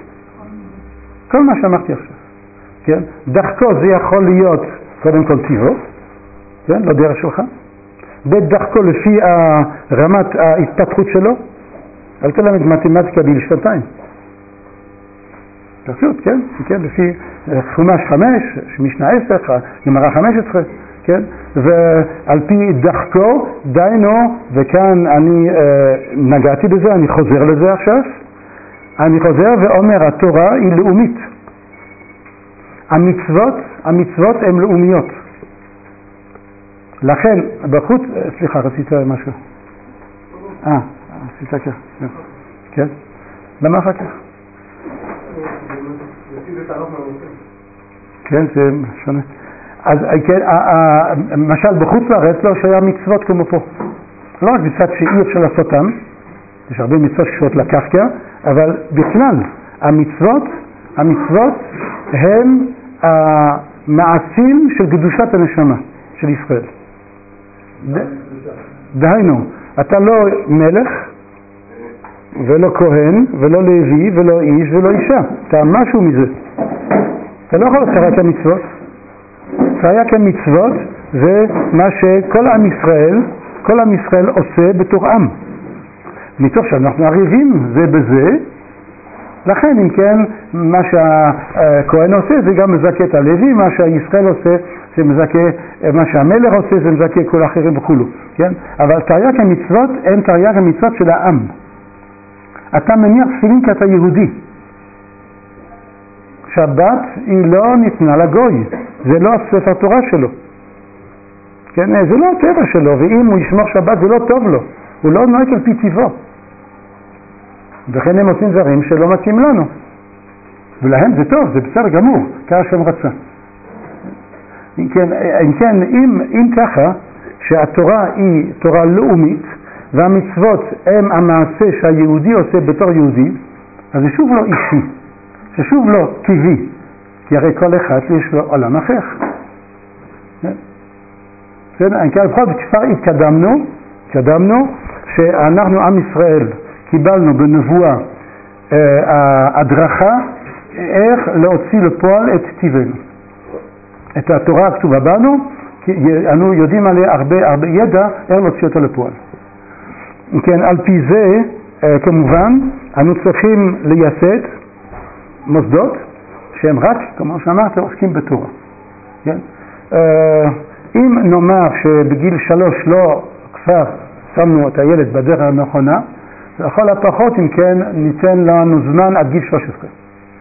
A: כל מה שאמרתי עכשיו. כן? דרכו זה יכול להיות קודם כל טיבו, כן? לא דרך שלך. בדרכו לפי רמת ההתפתחות שלו, אל תלמד מתמטיקה בגיל שנתיים. פשוט, כן? כן? לפי חומש חמש, משנה עשר, גמרא חמש עשרה, כן? ועל פי דרכו, דיינו, וכאן אני אה, נגעתי בזה, אני חוזר לזה עכשיו, אני חוזר ואומר, התורה היא לאומית. המצוות, המצוות הן לאומיות. לכן, בחוץ, סליחה, רצית משהו. אה, רצית כך. כן? למה אחר כך? כן, זה שונה. אז כן, למשל בחוץ לארץ לא שהיה מצוות כמו פה. לא רק מצוות שאי אפשר לעשותם, יש הרבה מצוות שקשורות לקרקע, אבל בכלל, המצוות, המצוות הם מעשים של קדושת הנשמה של ישראל. דהיינו, אתה לא מלך ולא כהן ולא לוי ולא איש ולא אישה, אתה משהו מזה. אתה לא יכול לצריית המצוות. צריית המצוות זה מה שכל עם ישראל, כל עם ישראל עושה בתור עם. מתוך שאנחנו ערבים זה בזה, לכן אם כן מה שהכהן עושה זה גם מזכה את הלוי, מה שהישראל עושה זה מזכה, מה שהמלך עושה זה מזכה כל האחרים וכולו, כן? אבל תרי"ג המצוות אין תרי"ג המצוות של העם. אתה מניח תפילין כי אתה יהודי. שבת היא לא ניתנה לגוי, זה לא הספר תורה שלו, כן? זה לא הטבע שלו, ואם הוא ישמור שבת זה לא טוב לו, הוא לא נוהג על פי טבעו. וכן הם עושים דברים שלא מתאים לנו, ולהם זה טוב, זה בסדר גמור, ככה שהם רצה. אם כן, אם, כן, אם, אם ככה שהתורה היא תורה לאומית והמצוות הם המעשה שהיהודי עושה בתור יהודי, אז זה שוב לא אישי, זה שוב לא טבעי, כי הרי כל אחד יש לו עולם אחר. כן, כן, לפחות כבר התקדמנו, התקדמנו שאנחנו עם ישראל קיבלנו בנבואה אה, הדרכה איך להוציא לפועל את טבענו. את התורה הכתובה בנו, כי אנו יודעים עליה הרבה, הרבה ידע איך להוציא אותה לפועל. כן, על פי זה, אה, כמובן, אנו צריכים לייסד מוסדות שהם רק, כמו שאמרת, עוסקים בתורה. כן? אה, אם נאמר שבגיל שלוש לא כבר שמנו את הילד בדרך הנכונה, לכל הפחות אם כן ניתן לנו זמן עד גיל שלוש עשרה.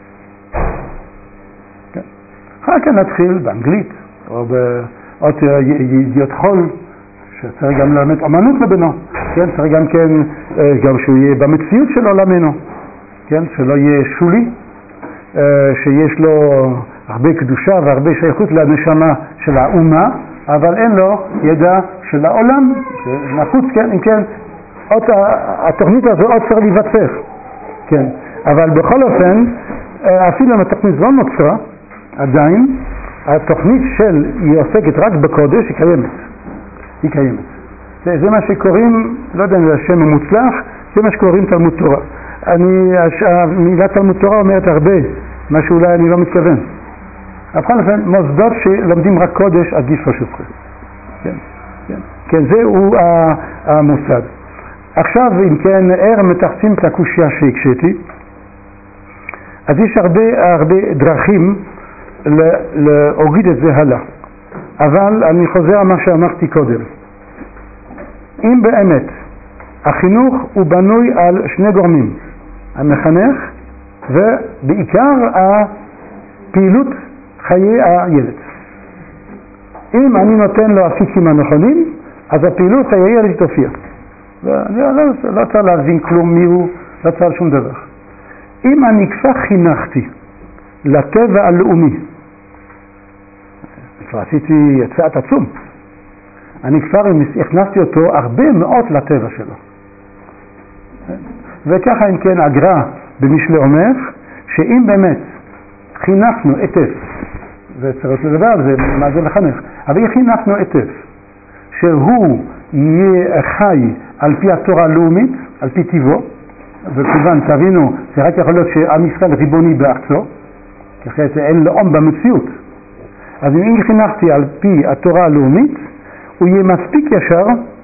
A: כן. אחר כך נתחיל באנגלית או בעוד ידיעות חול, שצריך גם ללמד אמנות לבנו, כן? צריך גם כן, גם שהוא יהיה במציאות של עולמנו, כן? שלא יהיה שולי, שיש לו הרבה קדושה והרבה שייכות לנשמה של האומה, אבל אין לו ידע של העולם, שנחוץ, כן? אם כן, עוד, התוכנית הזו עוד צריך להיווצר, כן? אבל בכל אופן, אפילו אם התוכנית זו נוצרה, עדיין, התוכנית של היא עוסקת רק בקודש, היא קיימת. היא קיימת. זה, זה מה שקוראים, לא יודע אם זה השם המוצלח, זה מה שקוראים תלמוד תורה. אני, המילה תלמוד תורה אומרת הרבה, מה שאולי אני לא מתכוון. בכל אופן, מוסדות שלומדים רק קודש עד גיל שלוש עשרה. כן, כן. כן, זהו המוסד. עכשיו, אם כן, ער מתחצים את הקושיה שהקשיתי, אז יש הרבה, הרבה דרכים להוריד את זה הלאה. אבל אני חוזר על מה שאמרתי קודם. אם באמת החינוך הוא בנוי על שני גורמים, המחנך ובעיקר הפעילות חיי הילד. אם אני נותן לו אפיקים הנכונים, אז הפעילות חיי הילד תופיע. ואני לא, לא צריך להבין כלום מי הוא, לא צריך שום דבר. אם אני כבר חינכתי לטבע הלאומי, כבר עשיתי צעד עצום, אני כבר הכנסתי אותו הרבה מאוד לטבע שלו. וככה אם כן הגר"א במשלי אומר, שאם באמת חינכנו היטב, וצריך לדבר על זה, מה זה לחנך, אבל חינכנו היטב, שהוא יהיה חי על פי התורה הלאומית, על פי טבעו, וכיוון תבינו, זה רק יכול להיות שעם ישראל ריבוני בארצו, כי אחרת אין לאום במציאות. אז אם חינכתי על פי התורה הלאומית, הוא יהיה מספיק ישר,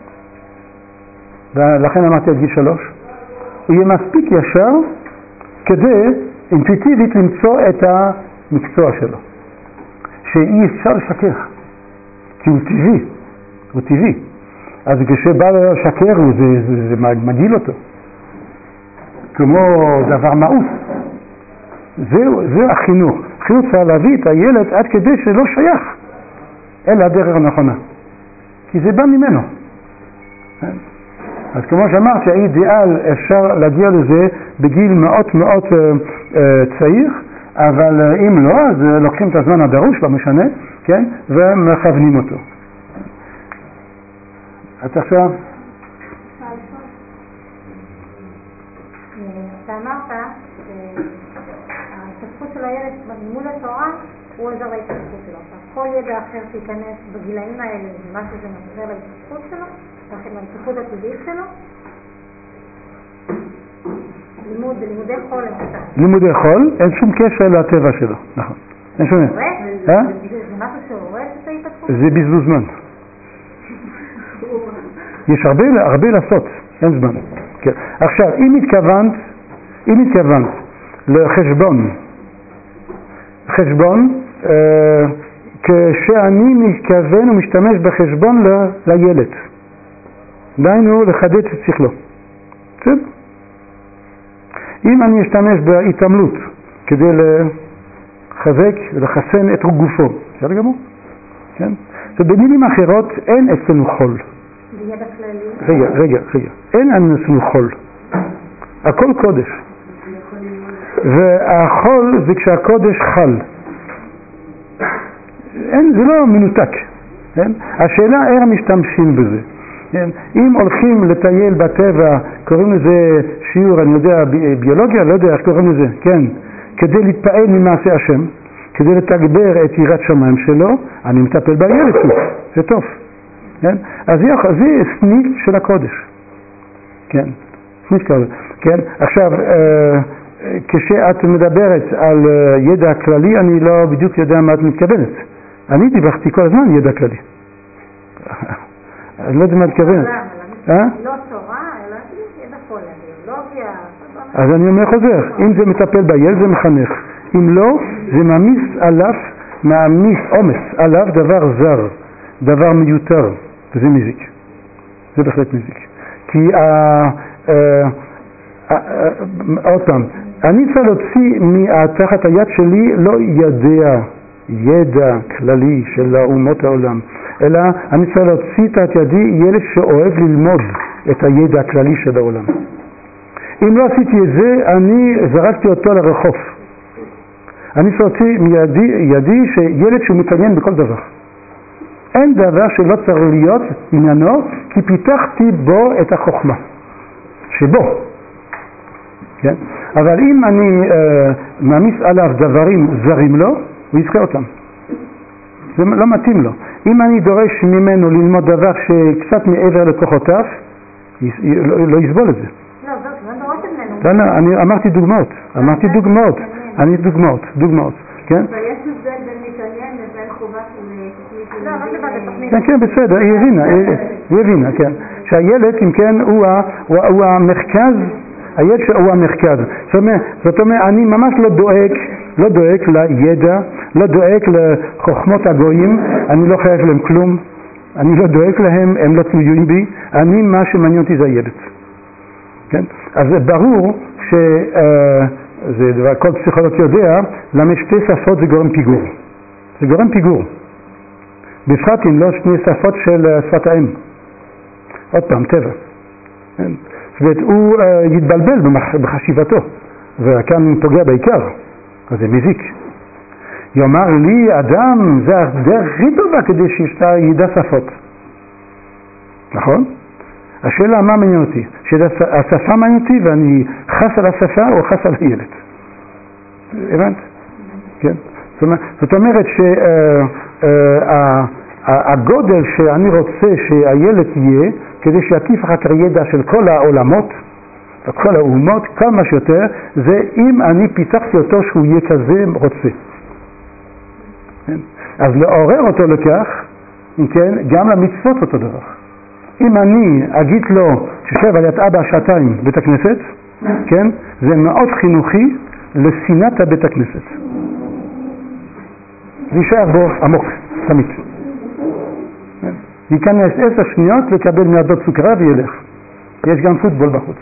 A: ולכן אמרתי עד גיל שלוש, הוא יהיה מספיק ישר כדי אינטואיטיבית למצוא את המקצוע שלו. שאי אפשר לשקר, כי הוא טבעי, הוא טבעי. אז כשבא לשקר זה, זה, זה מגעיל אותו, כמו דבר מאוס. זהו, זהו החינוך. החינוך צריך להביא את הילד עד כדי שלא שייך אל הדרך הנכונה, כי זה בא ממנו. אז כמו שאמרתי, האידיאל אפשר להגיע לזה בגיל מאוד מאוד uh, uh, צעיר, אבל uh, אם לא, אז uh, לוקחים את הזמן הדרוש, לא משנה, כן? ומכוונים אותו. את עכשיו?
C: אתה אמרת שההתפתחות של הילד בלימוד התורה הוא עוזר להתפתחות שלו. ידע אחר שייכנס בגילאים האלה, מה שזה מפריע להתפתחות שלו, להתפתחות הטבעית שלו? לימוד, לימודי חול למשל.
A: לימודי חול, אין שום קשר לטבע שלו, נכון. אין שום...
C: זה משהו שהורס את ההתפתחות?
A: זה בזבוז זמן. יש הרבה, הרבה לעשות, אין זמן. כן. עכשיו, אם התכוונת, אם התכוונת לחשבון, חשבון, אה, כשאני מתכוון ומשתמש בחשבון ל, לילד. דיינו לחדד את שכלו. בסדר? אם אני אשתמש בהתעמלות כדי לחזק ולחסן את גופו, בסדר גמור? כן? ובמילים אחרות אין אצלנו חול.
C: בידע כללי?
A: רגע, רגע, רגע. אין אצלנו חול. הכל קודש. והחול זה כשהקודש חל. אין, זה לא מנותק. כן? השאלה איך משתמשים בזה. כן? אם הולכים לטייל בטבע, קוראים לזה שיעור, אני יודע, ביולוגיה, לא יודע איך קוראים לזה, כן, כדי להתפעל ממעשה השם, כדי לתגבר את יראת שמיים שלו, אני מטפל בילד שוב, זה טוב. כן? אז זה סניף של הקודש. כן, סניף כזה. כן? עכשיו, אה, כשאת מדברת על ידע כללי, אני לא בדיוק יודע מה את מתכוונת. אני דיווחתי כל הזמן ידע כללי. אני לא יודע מה את מתכוונת.
C: לא תורה, אלא ידע כללי, ביולוגיה.
A: אז אני אומר חוזר, אם זה מטפל בילד זה מחנך. אם לא, זה מעמיס עליו, מעמיס עומס עליו דבר זר, דבר מיותר, וזה מזיק. זה בהחלט מזיק. כי עוד פעם, אני צריך להוציא מתחת היד שלי לא ידע, ידע כללי של אומות העולם, אלא אני צריך להוציא תחת ידי ילד שאוהב ללמוד את הידע הכללי של העולם. אם לא עשיתי את זה, אני זרקתי אותו לרחוב. אני צריך להוציא מידי ידי שילד שהוא מתעניין בכל דבר. אין דבר שלא צריך להיות עניינו, כי פיתחתי בו את החוכמה. שבו. כן? אבל אם אני אה, מעמיס עליו דברים זרים לו, הוא יזכה אותם. זה לא מתאים לו. אם אני דורש ממנו ללמוד דבר שקצת מעבר לכוחותיו, לא, לא יסבול את זה.
C: לא, לא דורשת ממנו.
A: לא, אני אמרתי דוגמאות. אמרתי דוגמאות. אני דוגמאות, דוגמאות. כן?
C: ויש הבדל בין מתעניין לבין חובה של תוכנית. לא, לא שבא בתוכנית.
A: כן, כן, בסדר, היא הבינה, היא הבינה, כן. שהילד, אם כן, הוא, הוא, הוא המרכז, הילד הוא המרכז. זאת אומרת, זאת אומרת, אני ממש לא דואג, לא דואג לידע, לא דואג לחוכמות הגויים, אני לא חייב להם כלום, אני לא דואג להם, הם לא תלויים בי, אני, מה שמעניין אותי זה הילד. כן? אז ברור ש... זה דבר, כל פסיכולוג יודע, למה שתי שפות זה גורם פיגור. זה גורם פיגור. בפרט אם לא שני שפות של שפת האם. עוד פעם, טבע. זאת אומרת, הוא uh, יתבלבל במח... בחשיבתו, וכאן פוגע בעיקר, אז זה מזיק. יאמר לי, אדם, זה הדרך הכי טובה כדי שאתה ידע שפות. נכון? השאלה מה מעניין אותי? שהשפה מעניין אותי ואני חס על השפה או חס על הילד. הבנת? כן? זאת אומרת שהגודל שאני רוצה שהילד יהיה, כדי שיקיף אחר כך ידע של כל העולמות, כל האומות, כל מה שיותר, זה אם אני פיתחתי אותו שהוא יהיה כזה רוצה. כן? אז לעורר אותו לכך, כן, גם למצוות אותו דבר. אם אני אגיד לו ששב על יד אבא שעתיים בית הכנסת, כן, זה מאוד חינוכי לשנאת הבית הכנסת. וישאר בו עמוק, תמיד. ייכנס עשר שניות לקבל מידות סוכרה וילך. יש גם פוטבול בחוץ.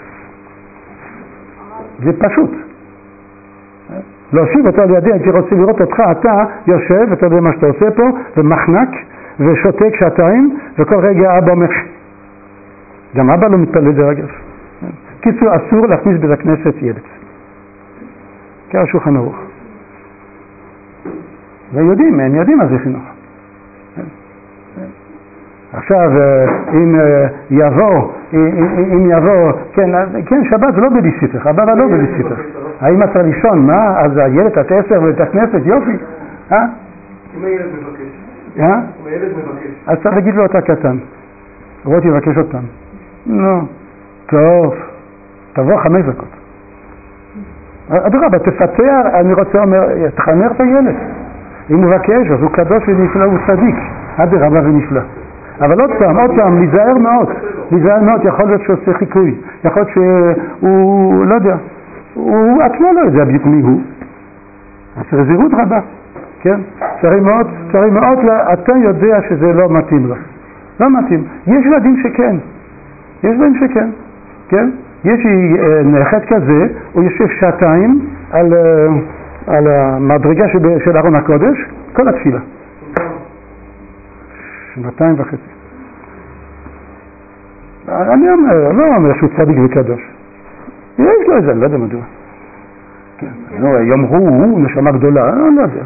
A: זה פשוט. להושיב אותו על ידי, הייתי רוצה לראות אותך, אתה יושב, אתה יודע מה שאתה עושה פה, ומחנק, ושותק שעתיים, וכל רגע אבא אומר, גם אבא לא מתפלל דרך אגב. קיצור, אסור להכניס בית הכנסת ילד. ככה שולחן ערוך. ויודעים, הם יודעים מה זה חינוך. עכשיו, אם יבוא, אם יבוא, כן, כן, שבת זה לא בביסיטר, אבא לא בביסיטר. האם אתה לישון, מה? אז הילד, אתה עשר בבית הכנסת, יופי. אה?
D: אם הילד מבקש.
A: אה?
D: הילד מבקש.
A: אז צריך להגיד לו אתה קטן. בוא תבקש אותם. נו, טוב, תבוא חמש דקות. אדרבה, תפתח, אני רוצה אומר, תחנך את הילד. אם הוא מבקש, אז הוא קדוש ונפלא, הוא צדיק. אדרבה ונפלא. אבל עוד פעם, עוד פעם, להיזהר מאוד. להיזהר מאוד, יכול להיות שהוא עושה חיקוי. יכול להיות שהוא, לא יודע, הוא עצמו לא יודע בדיוק מי הוא. אז רזירות רבה, כן? צריך מאוד, צריך מאוד, אתה יודע שזה לא מתאים לו. לא מתאים. יש ילדים שכן. יש ילדים שכן, כן? יש לי נכד כזה, הוא יושב שעתיים על, על המדרגה של ארון הקודש, כל התפילה. שנתיים וחצי. אני אומר, לא אומר שהוא צדיק וקדוש. יש לו איזה, אני לא יודע מדוע. כן, לא, יאמרו, הוא נשמה גדולה, אני לא יודע.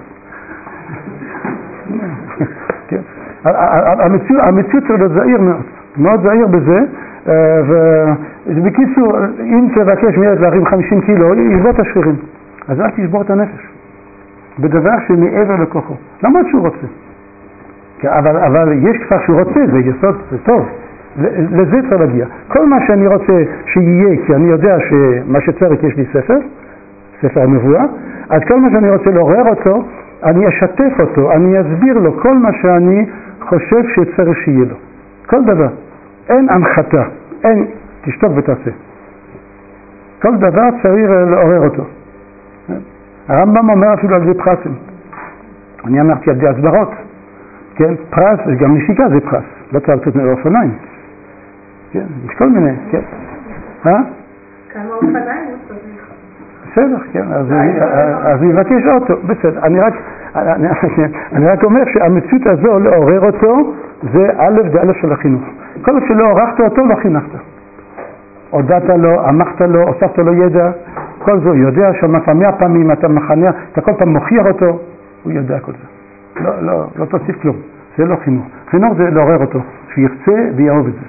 A: כן. המציאות צריך להיות זהיר מאוד, מאוד זהיר בזה, ובקיצור, אם תבקש מילד להרים חמישים קילו, ישבור את השרירים. אז אל תשבור את הנפש. בדבר שמעבר לכוחו. למרות שהוא רוצה. אבל, אבל יש כבר שהוא רוצה, זה יסוד, זה טוב. לזה צריך להגיע. כל מה שאני רוצה שיהיה, כי אני יודע שמה שצריך יש לי ספר, ספר הנבואה, אז כל מה שאני רוצה לעורר אותו, אני אשתף אותו, אני אסביר לו כל מה שאני חושב שצריך שיהיה לו. כל דבר. אין הנחתה, אין, תשתוק ותעשה. כל דבר צריך לעורר אותו. הרמב"ם אומר אפילו על זה פרסים. אני אמרתי על זה הסברות. כן, פרס, גם נשיקה זה פרס. לא צריך לצאת מאופניים. כן, יש כל מיני, כן. אה?
C: כמה אופניים הוא צריך?
A: בסדר, כן, אז הוא יבקש אותו, בסדר. אני רק, אני רק אומר שהמציאות הזו לעורר אותו, זה א' זה א' של החינוך. כל עוד שלא עורכת אותו, לא חינכת. הודעת לו, אמרת לו, הוספת לו ידע, כל זה הוא יודע שמעת מאה פעמים, אתה מחנך, אתה כל פעם מוכיח אותו, הוא יודע כל זה. לא, לא, לא תוסיף כלום, זה לא חינוך. חינוך זה לעורר אותו, שירצה ויאהוב את זה.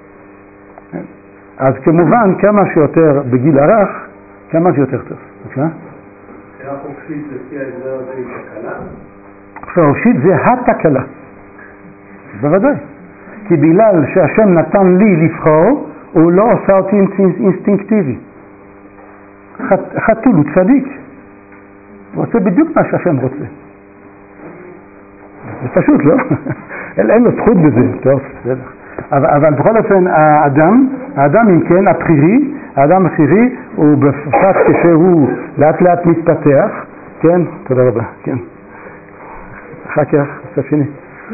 A: אז כמובן, כמה שיותר בגיל הרך, כמה שיותר טוב. בבקשה?
B: בחירה חופשית לפי ההסבר הזה היא תקלה?
A: בחירה חופשית זה התקלה. בוודאי. כי בגלל שהשם נתן לי לבחור, הוא לא עושה אותי אינסטינקטיבי. חתול הוא צדיק. הוא עושה בדיוק מה שהשם רוצה. זה פשוט, לא? אין לו זכות בזה. טוב, בסדר. אבל, אבל בכל אופן, האדם, האדם אם כן, הבחירי, האדם הבחירי, הוא בפרט כשהוא לאט לאט מתפתח, כן? תודה רבה, כן. אחר כך, עושה שני.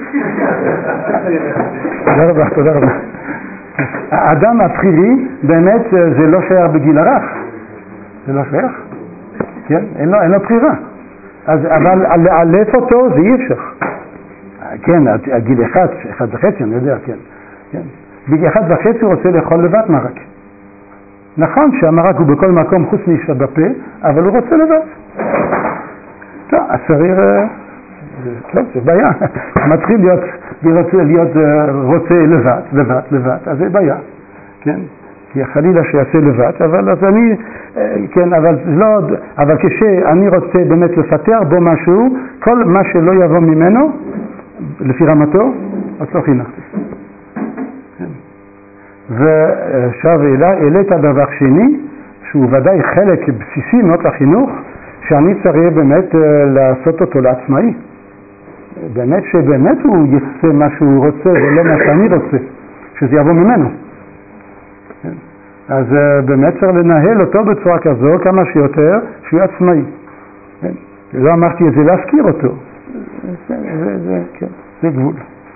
A: תודה רבה, תודה רבה. האדם הבחירי, באמת, זה לא שייך בגיל הרך. זה לא שייך, כן? אין לו, אין לו בחירה. אז, אבל לאלף אותו זה אי אפשר. כן, הגיל אחד, אחד וחצי, אני יודע, כן. כן. בגיל אחד וחצי הוא רוצה לאכול לבד מרק. נכון שהמרק הוא בכל מקום חוץ מאישה בפה, אבל הוא רוצה לבד. טוב, הסריר, לא, זה בעיה. מתחיל להיות, להיות, להיות רוצה לבד, לבד, לבד, אז זה בעיה. כן? כי חלילה שיעשה לבד, אבל אז אני, כן, אבל לא, אבל כשאני רוצה באמת לפתח בו משהו, כל מה שלא יבוא ממנו, לפי רמתו, אז לא חינכתי. ועכשיו העלית דבר שני, שהוא ודאי חלק בסיסי מאוד לחינוך, שאני צריך באמת לעשות אותו לעצמאי. באמת שבאמת הוא יעשה מה שהוא רוצה ולא מה שאני רוצה, שזה יבוא ממנו. אז באמת צריך לנהל אותו בצורה כזו כמה שיותר, שהוא עצמאי. לא אמרתי את זה להזכיר אותו. זה, זה, זה, כן, זה גבול.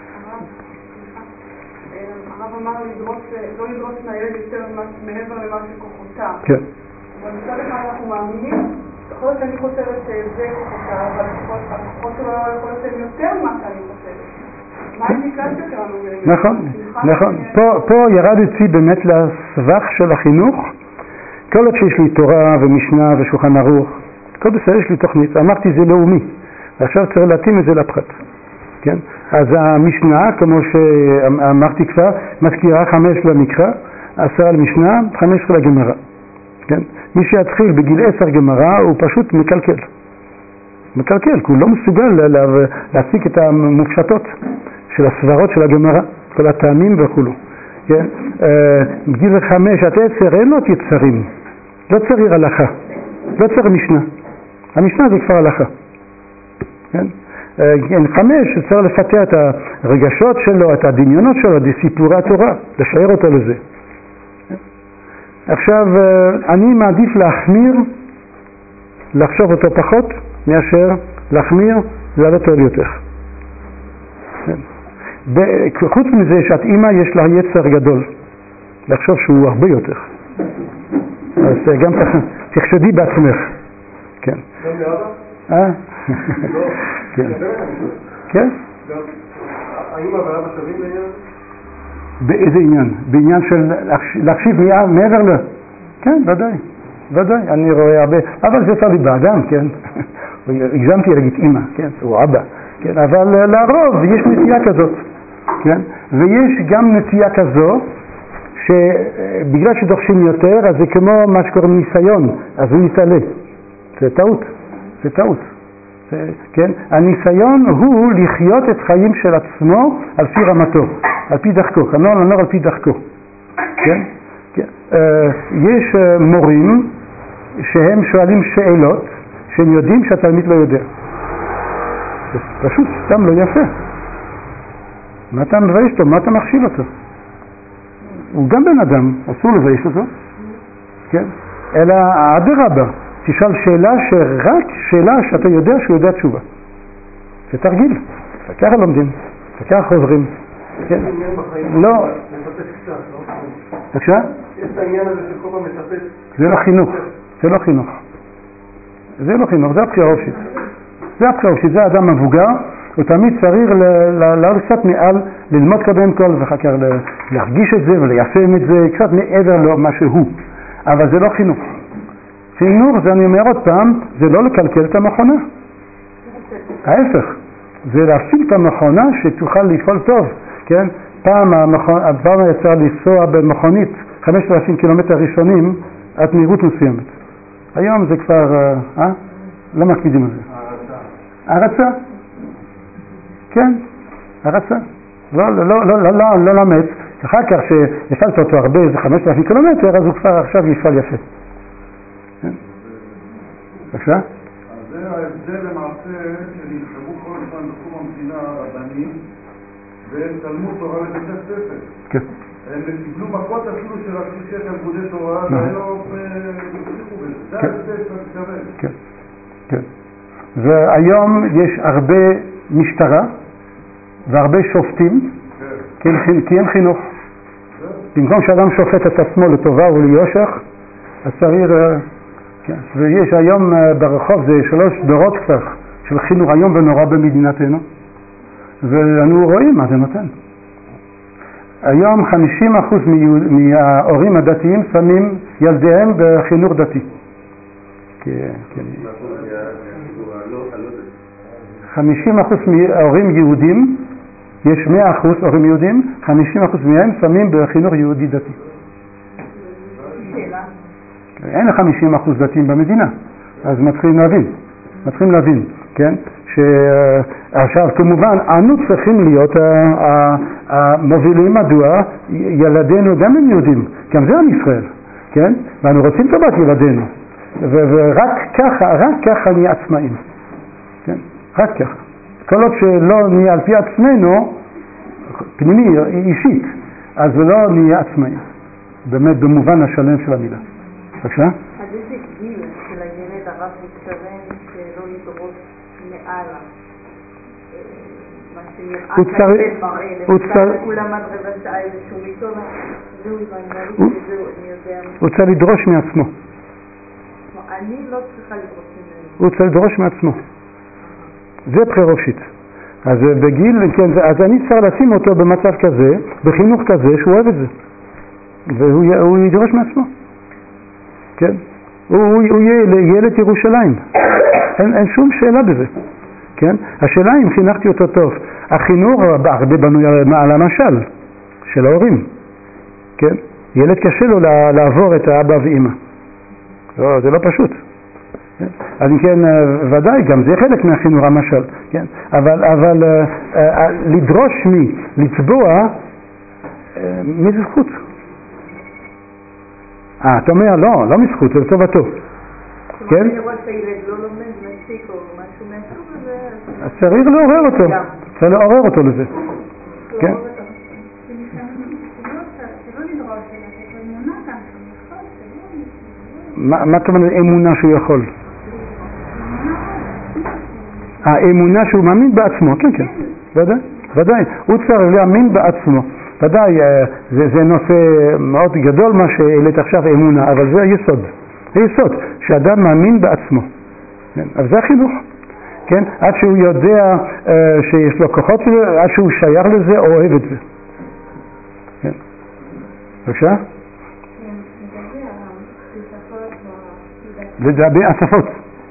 E: הרב אמר לא לדרוש מהילד יותר מעבר למה שכוחותיו.
A: כן.
E: אבל מצד אחד אנחנו מאמינים, יכול להיות שאני חושבת שזה כוחותיו, אבל הכוחות שלו לא יכול להיות יותר ממה שאני חושבת. מה האינדיקציה שלנו?
A: נכון, נכון. פה ירדתי באמת לסבך של החינוך. כל עוד שיש לי תורה ומשנה ושולחן ערוך, כל בסדר יש לי תוכנית. אמרתי זה לאומי. ועכשיו צריך להתאים את זה לפרט. כן? אז המשנה, כמו שאמרתי כבר, מזכירה חמש למקרא, עשרה למשנה, חמש עשרה לגמרא. כן? מי שיתחיל בגיל עשר גמרא הוא פשוט מקלקל. מקלקל, כי הוא לא מסוגל להסיק את המופשטות של הסברות של הגמרא, כל הטעמים וכו'. כן? בגיל חמש עד עשר אין לו יצרים, לא צריך הלכה, לא צריך משנה. המשנה זה כבר הלכה. כן? כן, חמש, צריך לפתח את הרגשות שלו, את הדמיונות שלו, את סיפורי התורה, לשער אותו לזה. עכשיו, אני מעדיף להחמיר, לחשוב אותו פחות, מאשר להחמיר, לעלות עוד יותר. חוץ מזה שאת אימא יש לה יצר גדול, לחשוב שהוא הרבה יותר. אז גם תחשדי בעצמך. כן.
D: גם לאבא?
A: אה? כן. כן?
D: האמא ואבא שווים בעניין?
A: באיזה עניין? בעניין של להקשיב מעבר לו? כן, ודאי. ודאי, אני רואה הרבה, אבל זה תלוי באדם, כן? הגזמתי להגיד אמא, כן? או אבא, כן? אבל לרוב יש נטייה כזאת, כן? ויש גם נטייה כזו, שבגלל שדורשים יותר, אז זה כמו מה שקוראים ניסיון, אז הוא יתעלה. זה טעות, זה טעות. זה, כן? הניסיון הוא לחיות את חיים של עצמו על פי רמתו, על פי דרכו, הנוער לנוער על פי דרכו, כן? כן. Uh, יש uh, מורים שהם שואלים שאלות שהם יודעים שהתלמיד לא יודע. זה פשוט סתם לא יפה. מה אתה מבייש אותו? מה אתה מכשיל אותו? הוא גם בן אדם, אסור לבייש אותו, כן? אלא אדרבה, תשאל שאלה שרק שאלה שאתה יודע שהוא יודע תשובה. זה תרגיל, ככה לומדים, ככה חוזרים. כן? לא. בבקשה?
D: יש את העניין הזה של כל פעם מטפס.
A: זה לא חינוך, זה לא חינוך. זה לא חינוך, זה הבחירה חופשית. זה הבחירה חופשית, זה האדם מבוגר, הוא תמיד צריך לעלות קצת מעל, ללמוד קודם כל, ואחר כך להרגיש את זה וליישם את זה, קצת מעבר למה שהוא. אבל זה לא חינוך. חינוך, זה אני אומר עוד פעם, זה לא לקלקל את המכונה. ההפך, זה להפעיל את המכונה שתוכל לפעול טוב, כן? פעם המכונה יצא לנסוע במכונית חמשת אלפים קילומטר ראשונים עד מהירות מסוימת. היום זה כבר, אה? לא מקפידים על זה. הרצה. הרצה? כן, הרצה. לא, לא, לא, לא, לא, לא למד. אחר כך שהפעלת אותו הרבה, זה חמשת אלפים קילומטר, אז הוא כבר עכשיו יפעל יפה. בבקשה?
D: אז זה ההבדל למעשה שנלחמו כל הזמן בתחום המדינה רבנים והם תלמוד תורה לבית הספר.
A: כן.
D: הם קיבלו מכות אפילו שרצו שיש תלמודי תורה והיום המשיכו בזה. זה ההבדל שאתה מתכוון.
A: כן, כן. והיום יש הרבה משטרה והרבה שופטים כי אין חינוך. במקום שאדם שופט את עצמו לטובה וליושך, אז צריך... כן. ויש היום ברחוב, זה שלוש דורות כבר של חינוך היום ונורא במדינתנו, ואנו רואים מה זה נותן. היום חמישים אחוז מההורים הדתיים שמים ילדיהם בחינוך דתי. חמישים אחוז מההורים יהודים, יש מאה אחוז הורים יהודים, חמישים אחוז מהם שמים בחינוך יהודי דתי. אין חמישים אחוז דתיים במדינה, אז מתחילים להבין, מתחילים להבין, כן? שעכשיו כמובן אנו צריכים להיות המובילים מדוע ילדינו גם הם יהודים, גם זה עם ישראל, כן? ואנו רוצים טובת ילדינו, ורק ככה, רק ככה נהיה עצמאים, כן? רק ככה. כל עוד שלא נהיה על פי עצמנו, פנימי, אישית, אז לא נהיה עצמאים, באמת במובן השלם של המילה. בבקשה?
C: אז איזה גיל של הילד הרב מתכוון שלא לדרוש מעלה? מה שנראה כזה מראה, למשל הוא למד רבע שעה איזשהו מיתון, זהו, ואני יודע...
A: הוא צריך לדרוש מעצמו.
C: אני לא צריכה לדרוש ממנו.
A: הוא צריך לדרוש מעצמו. זה בחירה חופשית. אז בגיל, כן, אז אני צריך לשים אותו במצב כזה, בחינוך כזה, שהוא אוהב את זה. והוא ידרוש מעצמו. כן? הוא, הוא, הוא יהיה ילד ירושלים. אין, אין שום שאלה בזה. כן? השאלה אם חינכתי אותו טוב. החינוך הרבה בנוי על המשל של ההורים. כן? ילד קשה לו לעבור את האבא ואמא. לא, זה לא פשוט. אז אם כן, ודאי, גם זה חלק מהחינוך המשל, כן? אבל, אבל אה, אה, לדרוש מי, לצבוע, אה, מי זה זכות? אה, אתה אומר, לא, לא מזכות, זה לטובתו. כן?
C: אני רואה שהילד לא לומד מספיק או משהו מהסוג הזה.
A: אז צריך לעורר אותו, צריך לעורר אותו לזה. כן? מה אתה אומר אמונה שהוא יכול? האמונה שהוא מאמין בעצמו, כן, כן, ודאי, ודאי, הוא צריך להאמין בעצמו, ודאי, זה, זה נושא מאוד גדול מה שהעלית עכשיו אמונה, אבל זה היסוד, היסוד, שאדם מאמין בעצמו, כן? אז זה החינוך, כן? עד שהוא יודע uh, שיש לו כוחות, עד שהוא שייך לזה או אוהב את זה, כן? בבקשה? לדבר השפות.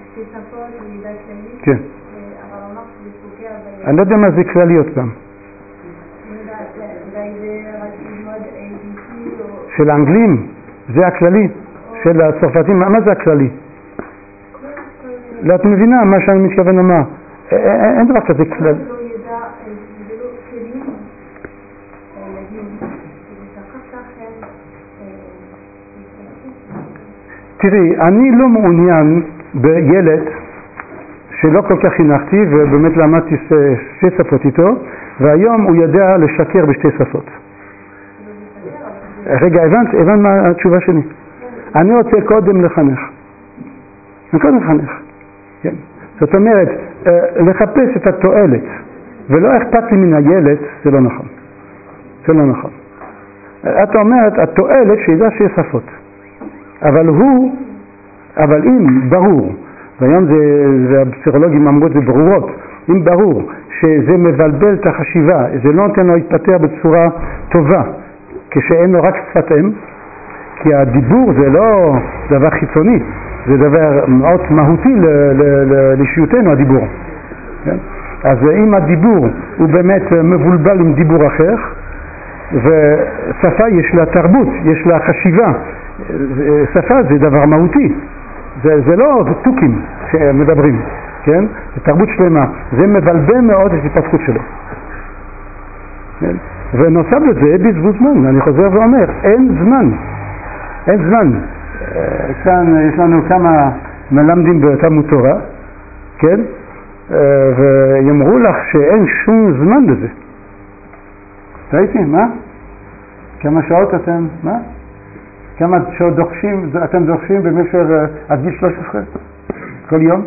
A: כן. אני לא יודע מה זה כלליות גם. של האנגלים, זה הכללי. של הצרפתים, מה זה הכללי? לא, את מבינה מה שאני מתכוון לומר. אין דבר כזה כלל. תראי, אני לא מעוניין בילד שלא כל כך חינכתי ובאמת למדתי שתי שפות איתו, והיום הוא יודע לשקר בשתי שפות. רגע, הבנת? הבנת מה התשובה שלי? אני רוצה קודם לחנך. אני קודם לחנך. כן. זאת אומרת, לחפש את התועלת, ולא אכפת לי מן הילד, זה לא נכון. זה לא נכון. את אומרת, התועלת שידע שיש שפות. אבל הוא, אבל אם ברור, והיום זה, זה הפסיכולוגים אמרו את זה ברורות, אם ברור שזה מבלבל את החשיבה, זה לא נותן לו להתפתח בצורה טובה, כשאין לו רק שפת אם, כי הדיבור זה לא דבר חיצוני, זה דבר מאוד מהותי לשיותנו הדיבור. כן? אז אם הדיבור הוא באמת מבולבל עם דיבור אחר, ושפה יש לה תרבות, יש לה חשיבה, שפה זה דבר מהותי, זה, זה לא טוקים שמדברים, כן? זה תרבות שלמה, זה מבלבל מאוד את התפתחות שלו. כן? ונוסף לזה, בזבוז זמן, אני חוזר ואומר, אין זמן, אין זמן. כאן יש לנו כמה מלמדים בתלמוד תורה, כן? ויאמרו לך שאין שום זמן לזה. ראיתי, מה? כמה שעות אתם, מה? כמה שעות דוחשים, אתם דוחשים במשך עד גיל שלוש עשרה? כל יום?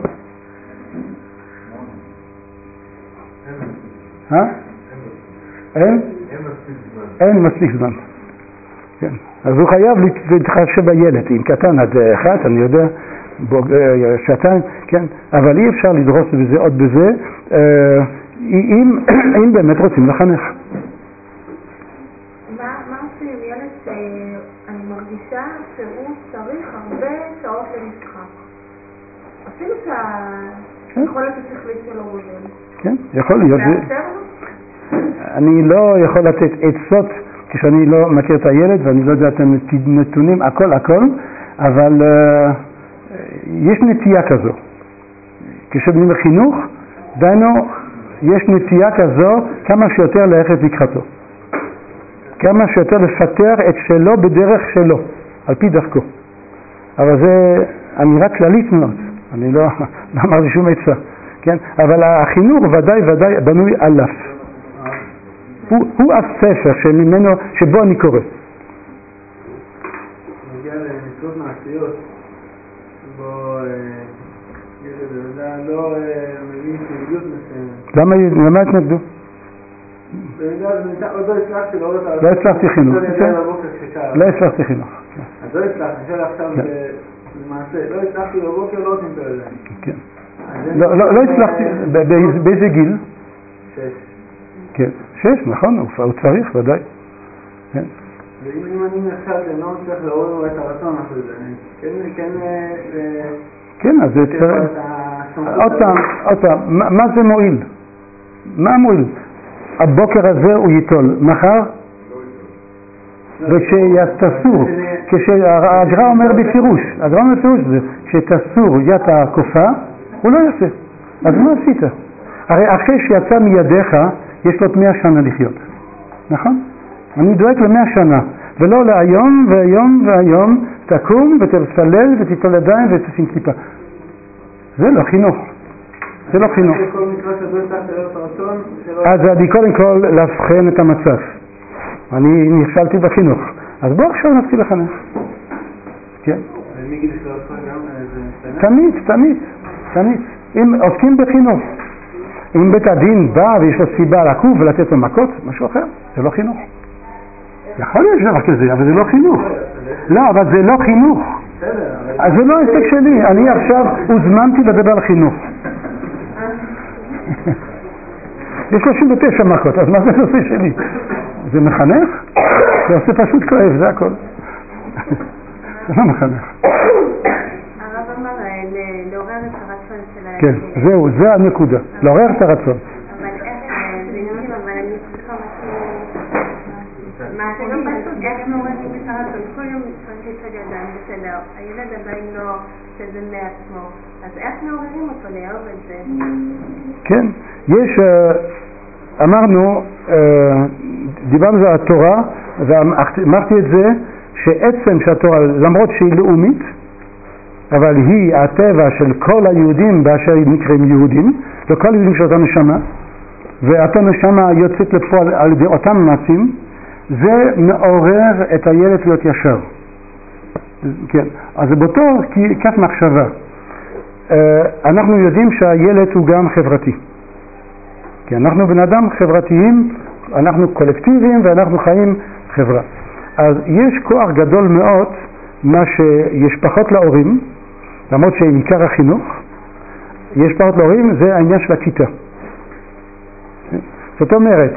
A: אה? אין? אין מספיק זמן. כן. אז הוא חייב להתחשב בילד, אם קטן עד אחד, אני יודע, שעתיים, כן, אבל אי אפשר לדרוס בזה עוד בזה, אם, אם באמת רוצים לחנך.
C: מה עושים עם ילד שאני מרגישה שהוא צריך הרבה שעות למשחק? אפילו שהיכולת השכלית שלו גודל.
A: כן, יכול להיות.
C: מאפשר לו?
A: אני לא יכול לתת עצות כשאני לא מכיר את הילד ואני לא יודע את הנתונים, הכל הכל, אבל uh, יש נטייה כזו. כשבנים בחינוך, דיינו, יש נטייה כזו כמה שיותר ללכת לקראתו. כמה שיותר לפתח את שלו בדרך שלו, על פי דרכו. אבל זה אמירה כללית מאוד, אני לא, לא אמרתי שום עצה, כן? אבל החינוך ודאי ודאי בנוי עליו. הוא, הוא הספר שממנו, שבו אני קורא.
F: מגיע למצוות מעשיות, בו ילד לא מבין פעילות מסוימת.
A: למה התנגדו? לא הצלחתי חינוך. לא הצלחתי חינוך.
F: אז לא הצלחתי, אני חושב עכשיו למעשה, לא הצלחתי בבוקר, לא עושים את הידיים.
A: לא הצלחתי, באיזה גיל?
F: שש.
A: כן, שש, נכון, הוא צריך, ודאי.
F: ואם אני עכשיו לא צריך לעורר את הרצון אחרי זה, כן, כן...
A: כן, אז זה צריך... עוד פעם, עוד פעם, מה זה מועיל? מה מועיל? הבוקר הזה הוא ייטול, מחר? וכשיסתסור, כשהגר"א אומר בפירוש, הגר"א אומר בפירוש זה, שתסור יד הקופה, הוא לא יעשה. אז מה עשית? הרי אחרי שיצא מידיך, יש לו מאה שנה לחיות. נכון? אני דואג למאה שנה, ולא להיום והיום והיום תקום ותצלל ותיטול ידיים ותשים כיפה. זה לא חינוך. זה לא חינוך. אז אני קודם כל להבחן את המצב. אני נכשלתי בחינוך. אז בוא עכשיו נתחיל לחנך. כן? תמיד, תמיד, תמיד. אם עוסקים בחינוך. אם בית הדין בא ויש לו סיבה לעקוב ולתת לו מכות, משהו אחר, זה לא חינוך. יכול להיות דבר כזה, אבל זה לא חינוך. לא, אבל זה לא חינוך. אז זה לא עסק שלי. אני עכשיו הוזמנתי לדבר על חינוך. יש שלושים ותשע מכות, אז מה זה נושא שלי? זה מחנך? זה עושה פשוט כואב, זה הכל. זה לא מחנך.
C: הרב אמר לעורר את הרצון של ה...
A: כן, זהו, זה הנקודה. לעורר את הרצון.
C: אבל איך, זה נראים, אבל אני צריכה משהו... מה זה לא פשוט, איך מעוררים את הרצון? כל יום צריך לצד ידיים, בסדר. הילד עדיין לא שזה מעצמו. אז איך מעוררים אותו לאהוב את זה?
A: כן, יש, אמרנו, דיברנו על התורה, ואמרתי את זה, שעצם שהתורה, למרות שהיא לאומית, אבל היא הטבע של כל היהודים באשר נקראים יהודים, וכל היהודים של אותה נשמה, ואותה נשמה יוצאת לפועל על ידי אותם מעשים, זה מעורר את הילד להיות ישר. כן, אז באותו כך מחשבה. אנחנו יודעים שהילד הוא גם חברתי. כי אנחנו בן אדם חברתיים, אנחנו קולקטיביים ואנחנו חיים חברה. אז יש כוח גדול מאוד, מה שיש פחות להורים, למרות שעיקר החינוך, יש פחות להורים, זה העניין של הכיתה. זאת אומרת,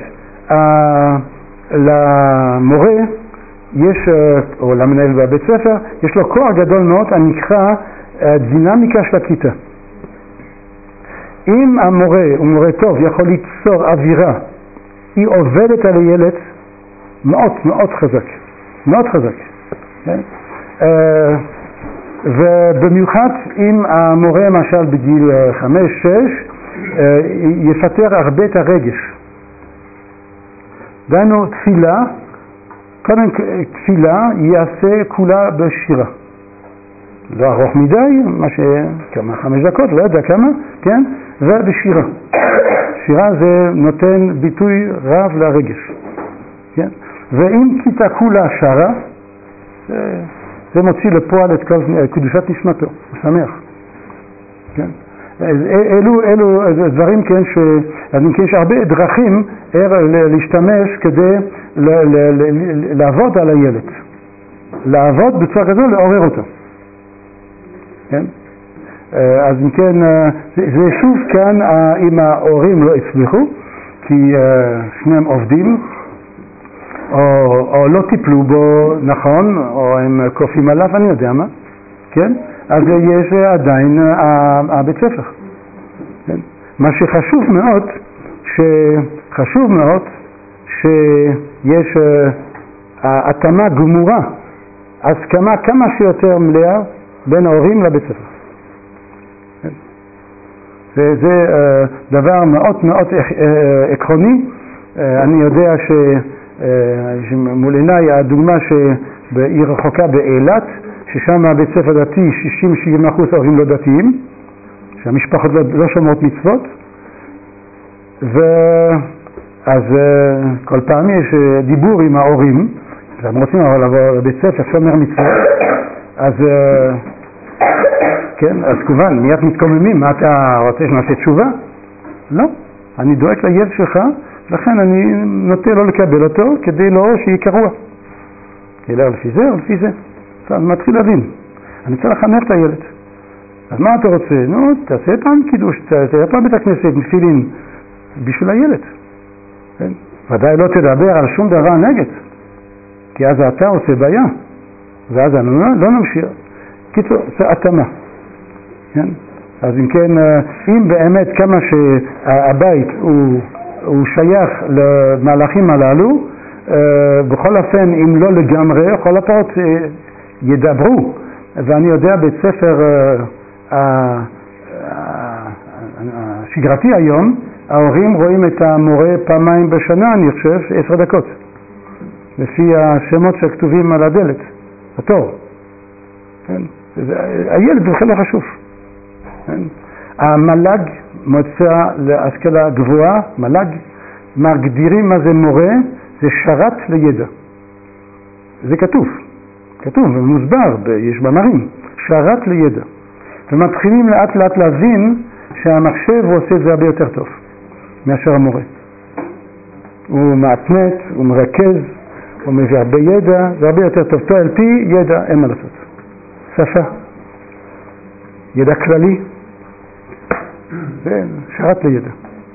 A: למורה יש, או למנהל בבית ספר, יש לו כוח גדול מאוד הנקרא הדינמיקה של הכיתה. אם המורה הוא מורה טוב יכול ליצור אווירה, היא עובדת על הילד מאוד מאוד חזק, מאוד חזק. כן? ובמיוחד אם המורה למשל בגיל חמש שש יפתר הרבה את הרגש. דהיינו תפילה, קודם תפילה יעשה כולה בשירה. לא ארוך מדי, מה ש... כמה, חמש דקות, לא יודע כמה, כן? ובשירה. שירה זה נותן ביטוי רב לרגש. כן? ואם כיתה כולה שרה, זה, זה מוציא לפועל את כל קדושת נשמתו, הוא שמח. כן? אלו, אלו דברים כן, ש... יש הרבה דרכים להשתמש כדי ל... ל... ל... לעבוד על הילד. לעבוד בצורה כזו, לעורר אותו. כן? אז אם כן, זה שוב כאן אם ההורים לא הצליחו, כי שניהם עובדים, או, או לא טיפלו בו נכון, או הם קופים עליו, אני יודע מה, כן? אז יש עדיין הבית ספר. כן? מה שחשוב מאוד, שחשוב מאוד שיש התאמה גמורה, הסכמה כמה שיותר מלאה בין ההורים לבית ספר. וזה דבר מאוד מאוד עקרוני. אני יודע שמול עיניי הדוגמה שבעיר רחוקה באילת, ששם הבית ספר דתי שישים שבעים אחוז ההורים לא דתיים, שהמשפחות לא שומרות מצוות, ואז כל פעם יש דיבור עם ההורים, והם רוצים לבוא לבית ספר שומר מצוות, אז כן, אז כמובן, מיד מתקוממים, מה אתה רוצה שנעשה תשובה? לא, אני דואג לילד שלך, לכן אני נוטה לא לקבל אותו, כדי לא שיהיה קרוע. אלא לפי זה או לפי זה. אז אני מתחיל להבין, אני צריך לחנך את הילד. אז מה אתה רוצה? נו, תעשה פעם קידוש, תעשה פעם בית הכנסת, תפילין, בשביל הילד. כן? ודאי לא תדבר על שום דבר נגד, כי אז אתה עושה בעיה, ואז אני לא נמשיך. קיצור, זה התאמה. כן? אז אם כן, אם באמת כמה שהבית הוא, הוא שייך למהלכים הללו, בכל אופן, אם לא לגמרי, כל הפעות ידברו ואני יודע בית ספר השגרתי היום, ההורים רואים את המורה פעמיים בשנה, אני חושב, עשר דקות, לפי השמות שכתובים על הדלת, התור. כן? הילד זה בכלל לא חשוב. כן? המל"ג, מועצה להשכלה גבוהה, מל"ג, מגדירים מה זה מורה, זה שרת לידע. זה כתוב, כתוב ומוסבר, יש במרים, שרת לידע. ומתחילים לאט לאט להבין שהמחשב הוא עושה את זה הרבה יותר טוב מאשר המורה. הוא מעצמת, הוא מרכז, הוא מביא הרבה ידע, זה הרבה יותר טוב. תו אל פי ידע, אין מה לעשות. שפה, ידע כללי, זה שרת לידע.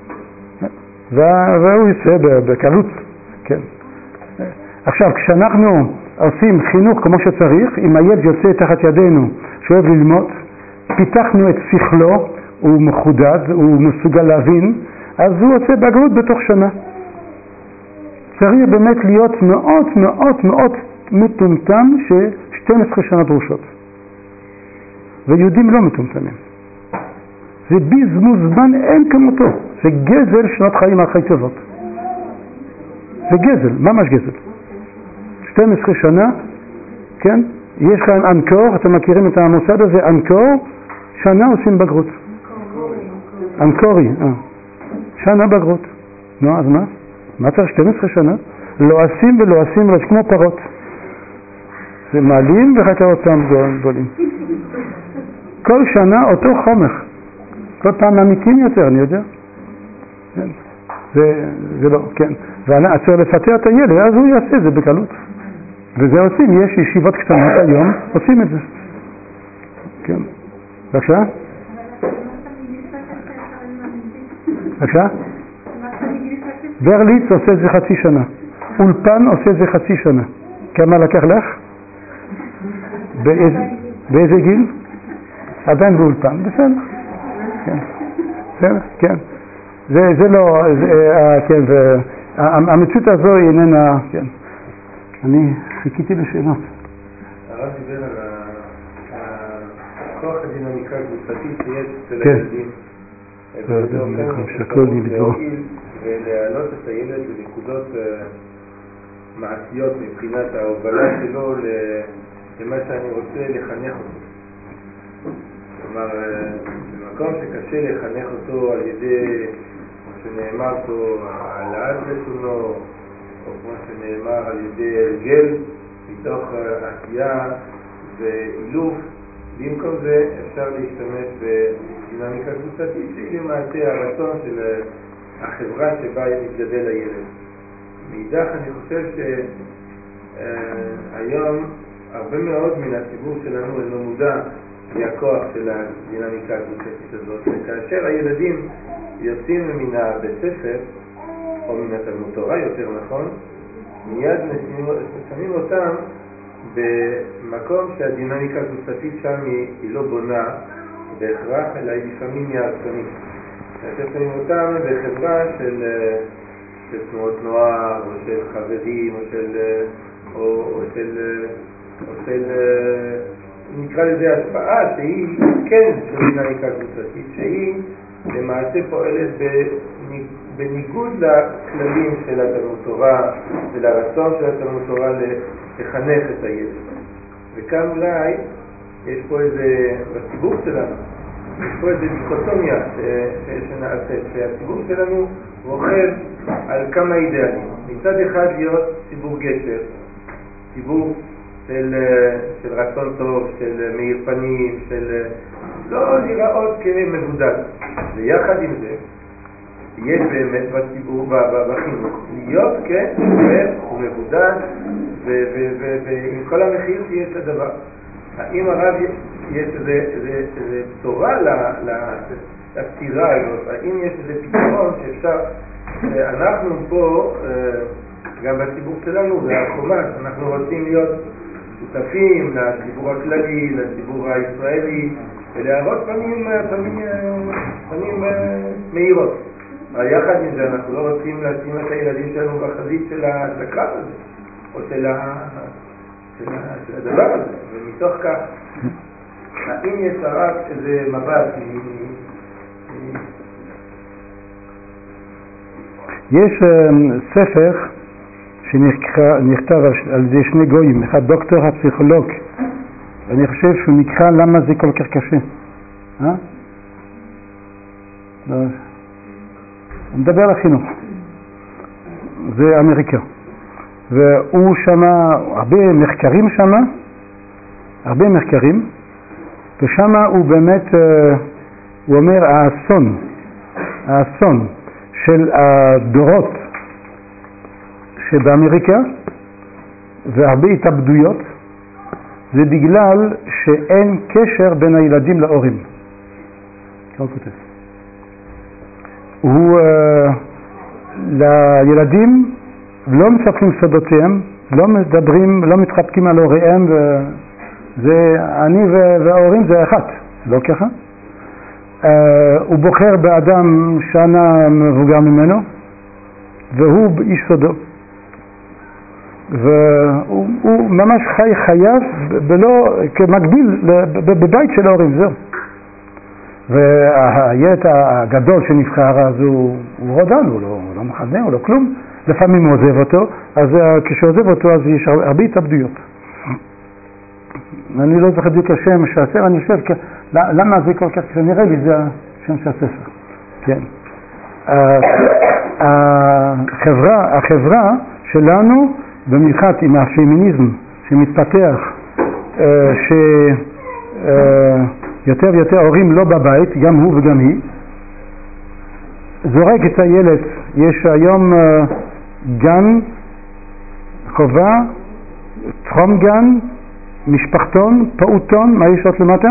A: והוא יצא בקלות, כן. עכשיו, כשאנחנו עושים חינוך כמו שצריך, אם הילד יוצא תחת ידינו שאוהב ללמוד, פיתחנו את שכלו, הוא מחודד, הוא מסוגל להבין, אז הוא עושה בגרות בתוך שנה. צריך באמת להיות מאוד מאוד מאוד מטומטם ש-שתים עשרה שנה דרושות. ויהודים לא מטומטמים. זה בזבוז זמן אין כמותו. זה גזל שנות חיים הכי טובות. זה גזל, ממש גזל. שתים עשרה שנה, כן? יש להם אנקור, אתם מכירים את המוסד הזה, אנקור, שנה עושים בגרות. אנקורי, אה. שנה בגרות. נו, אז מה? מה צריך שתים עשרה שנה? לא עושים ולא עושים, אבל כמו פרות. זה מעלים ואחר כך אותם גדולים. כל שנה אותו חומר. כל פעם אמיתים יותר, אני יודע. כן. זה, זה לא, כן. ואני צריך לפתח את הילד, אז הוא יעשה את זה בקלות. וזה עושים, יש ישיבות קטנות היום, עושים את זה. כן. בבקשה? בבקשה? ברליץ עושה את זה חצי שנה. אולפן עושה את זה חצי שנה. כמה לקח לך? באיזה, באיזה גיל? עדיין באולפן, בסדר. כן. בסדר, כן. זה, זה לא, זה, אה, כן, ו, המציאות הזו היא איננה, כן. אני חיכיתי לשאלות.
G: הרב דיבר על הכוח הדינמיקה הקבוצתית שיש אצל הילדים. וזה אופן להועיל ולהעלות את הילד לנקודות מעשיות מבחינת ההובלה שלו למה שאני רוצה לחנך אותו. כלומר, במקום שקשה לחנך אותו על ידי, כמו שנאמר פה, העלאת לשונו, או כמו שנאמר על ידי הרגל, מתוך עשייה ואילוף, במקום זה אפשר להשתמש בדינמיקה קבוצתית שהיא למעשה הרצון של החברה שבה מתגדל הילד. מאידך אני חושב שהיום הרבה מאוד מן הציבור שלנו אינו מודע מהכוח של הדינמיקה הקבוצתית הזאת, וכאשר הילדים יוצאים מן הבית ספר או מן התלמוד תורה יותר נכון, מיד שמים אותם במקום שהדינמיקה הקבוצתית שם היא, היא לא בונה בהכרח, אלא היא לפעמים היא הרסנית. כאשר שמים אותם בחברה של, של תנועות נוער או של חברים או של, או, או של, או של נקרא לזה השפעה שהיא כן של דינמיקה קבוצתית, שהיא למעשה פועלת בניגוד לכללים של התלמוד תורה ולרצון של התלמוד תורה לחנך את הילד. וכאן אולי יש פה איזה, בציבור שלנו, יש פה איזה דיכוטומיה שנעשית, שהציבור שלנו רוכב על כמה אידאלים. מצד אחד להיות ציבור גשר, ציבור של, של רצון טוב, של מאיר פנים, של לא להיראות כמבודד. ויחד עם זה, יש באמת בציבור, בחינוך, להיות כמבודד ומבודד ועם כל המחיר שיש לדבר. האם הרב יש איזה בשורה לפתירה הזאת? האם יש איזה פתרון שאפשר, אנחנו פה, גם בציבור שלנו, והחומש, אנחנו רוצים להיות שותפים לציבור הכללי, לציבור הישראלי, ולהראות פנים, פנים, פנים מהירות. יחד עם זה אנחנו לא רוצים לשים את הילדים שלנו בחזית של הקרב הזה, או של, ה, של הדבר הזה, ומתוך כך, האם יש רק איזה מבט?
A: יש ספר שנכתב על ידי שני גויים, אחד דוקטור הפסיכולוג, ואני חושב שהוא נקרא למה זה כל כך קשה. אה? הוא מדבר על חינוך. זה אמריקה. והוא שמה, הרבה מחקרים שמה, הרבה מחקרים, ושמה הוא באמת, הוא אומר, האסון, האסון של הדורות שבאמריקה, והרבה התאבדויות, זה בגלל שאין קשר בין הילדים להורים. כך כותב. הוא, uh, לילדים לא מספרים סודותיהם, לא מדברים, לא מתחבקים על הוריהם, וזה, אני וההורים זה אחד, לא ככה. Uh, הוא בוחר באדם שנה מבוגר ממנו, והוא איש סודו. והוא הוא ממש חי חייו בלא, כמקביל בבית של ההורים, זהו. והילד הגדול שנבחר אז הוא, הוא רודן, הוא לא, הוא לא מחנה, הוא לא כלום. לפעמים הוא עוזב אותו, אז כשעוזב אותו אז יש הרבה התאבדויות. אני לא זוכר בדיוק השם שהספר, אני חושב, למה זה כל כך, נראה לי זה השם של הספר. כן. החברה, החברה שלנו, במיוחד עם הפמיניזם שמתפתח, שיותר ויותר הורים לא בבית, גם הוא וגם היא, זורק את הילד. יש היום גן, חובה, טרום גן, משפחתון, פעוטון, מה יש עוד למטה?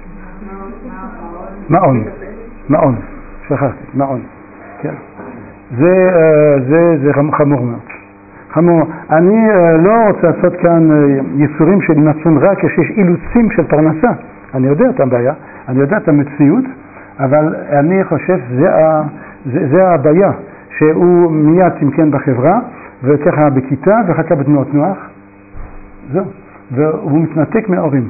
A: מעון. מעון, שכחתי, מעון. כן. זה, זה, זה חמור מאוד. חמור. אני לא רוצה לעשות כאן ייסורים של נצון רק כשיש אילוצים של פרנסה. אני יודע את הבעיה, אני יודע את המציאות, אבל אני חושב שזה זה, זה הבעיה, שהוא מיד תמכן בחברה, וככה בכיתה, ואחר כך בתנועות נוח. זהו. והוא מתנתק מההורים.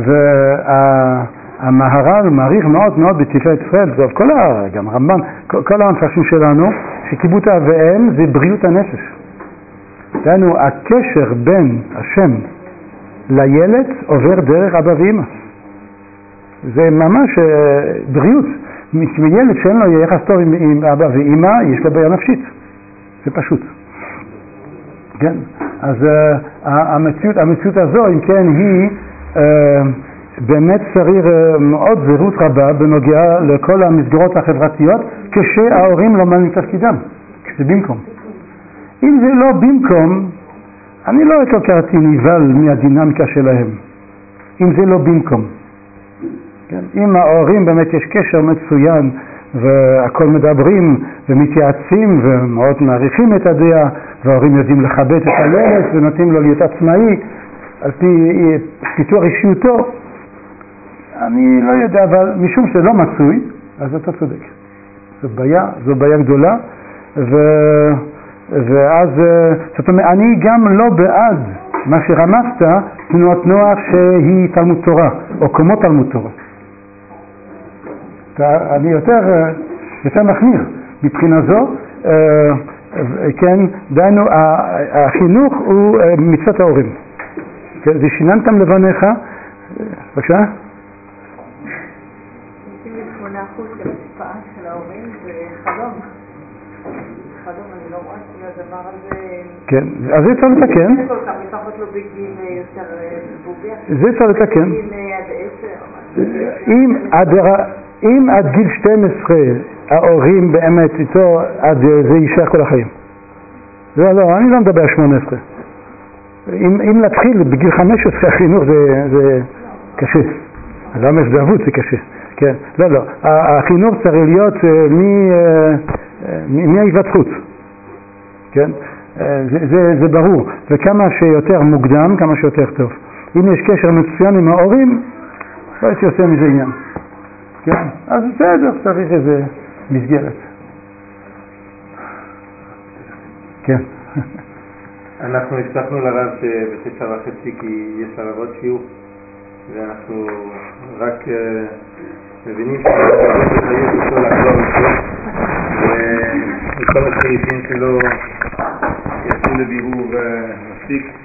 A: והמהר"ל מעריך מאוד מאוד בתפארת ישראל, טוב, כל ה... גם רמב"ן, כל, כל המפרשים שלנו, שקיבלו את אב ואם זה בריאות הנפש. דהיינו, הקשר בין השם לילד עובר דרך אבא ואמא. זה ממש בריאות. מילד שאין לו יחס טוב עם, עם אבא ואמא, יש לו בעיה נפשית. זה פשוט. כן? אז uh, המציאות, המציאות הזו, אם כן, היא uh, באמת צריך uh, מאוד זהירות רבה בנוגע לכל המסגרות החברתיות, כשההורים לא מעלים תפקידם, כשזה במקום. אם זה לא במקום, אני לא הכרתי נבהל מהדינמיקה שלהם. אם זה לא במקום. כן? אם ההורים באמת יש קשר מצוין, והכל מדברים ומתייעצים ומאוד מעריכים את הדעה, וההורים יודעים לכבד את הילד ונותנים לו להיות עצמאי על פי פיתוח אישיותו, אני לא יודע, אבל משום שזה לא מצוי, אז אתה צודק. זו בעיה, זו בעיה גדולה, ו... ואז, זאת אומרת, אני גם לא בעד מה שרמזת, תנועת נוח שהיא תלמוד תורה, או כמו תלמוד תורה. אני יותר, יותר מחמיר מבחינה זו, כן, דיינו, החינוך הוא מצוות ההורים. זה שיננתם לבניך, בבקשה?
E: עשרים ושמונה אחוז של השפעה של ההורים זה חלום. חלום, אני לא רואה שהדבר הזה... כן,
A: אז זה צריך לתקן.
E: זה כל כך, לפחות לא בגיל יותר בוגר.
A: זה צריך לתקן.
E: בגיל עד עשר.
A: אם עד... אם עד גיל שתים עשרה ההורים באמת איתו, עד זה יישאר כל החיים. לא, לא, אני לא מדבר על שמונה עשרה. אם, אם נתחיל בגיל חמש עשרה החינוך זה, זה קשה. אני לא אומר שזה אבוד, זה קשה. כן, לא, לא. החינוך צריך להיות מההיווצרות. כן? זה, זה, זה ברור. וכמה שיותר מוקדם, כמה שיותר טוב. אם יש קשר מצוין עם ההורים, לא הייתי עושה מזה עניין. כן, אז בסדר, צריך איזה מסגרת. כן.
G: אנחנו הבטחנו לרב שבתשע וחצי כי יש עליו עוד שיעור, ואנחנו רק uh, מבינים שאנחנו מחייב אותו לחזור איתו, וכל הסעיפים שלו יצאו לבירור uh, מספיק.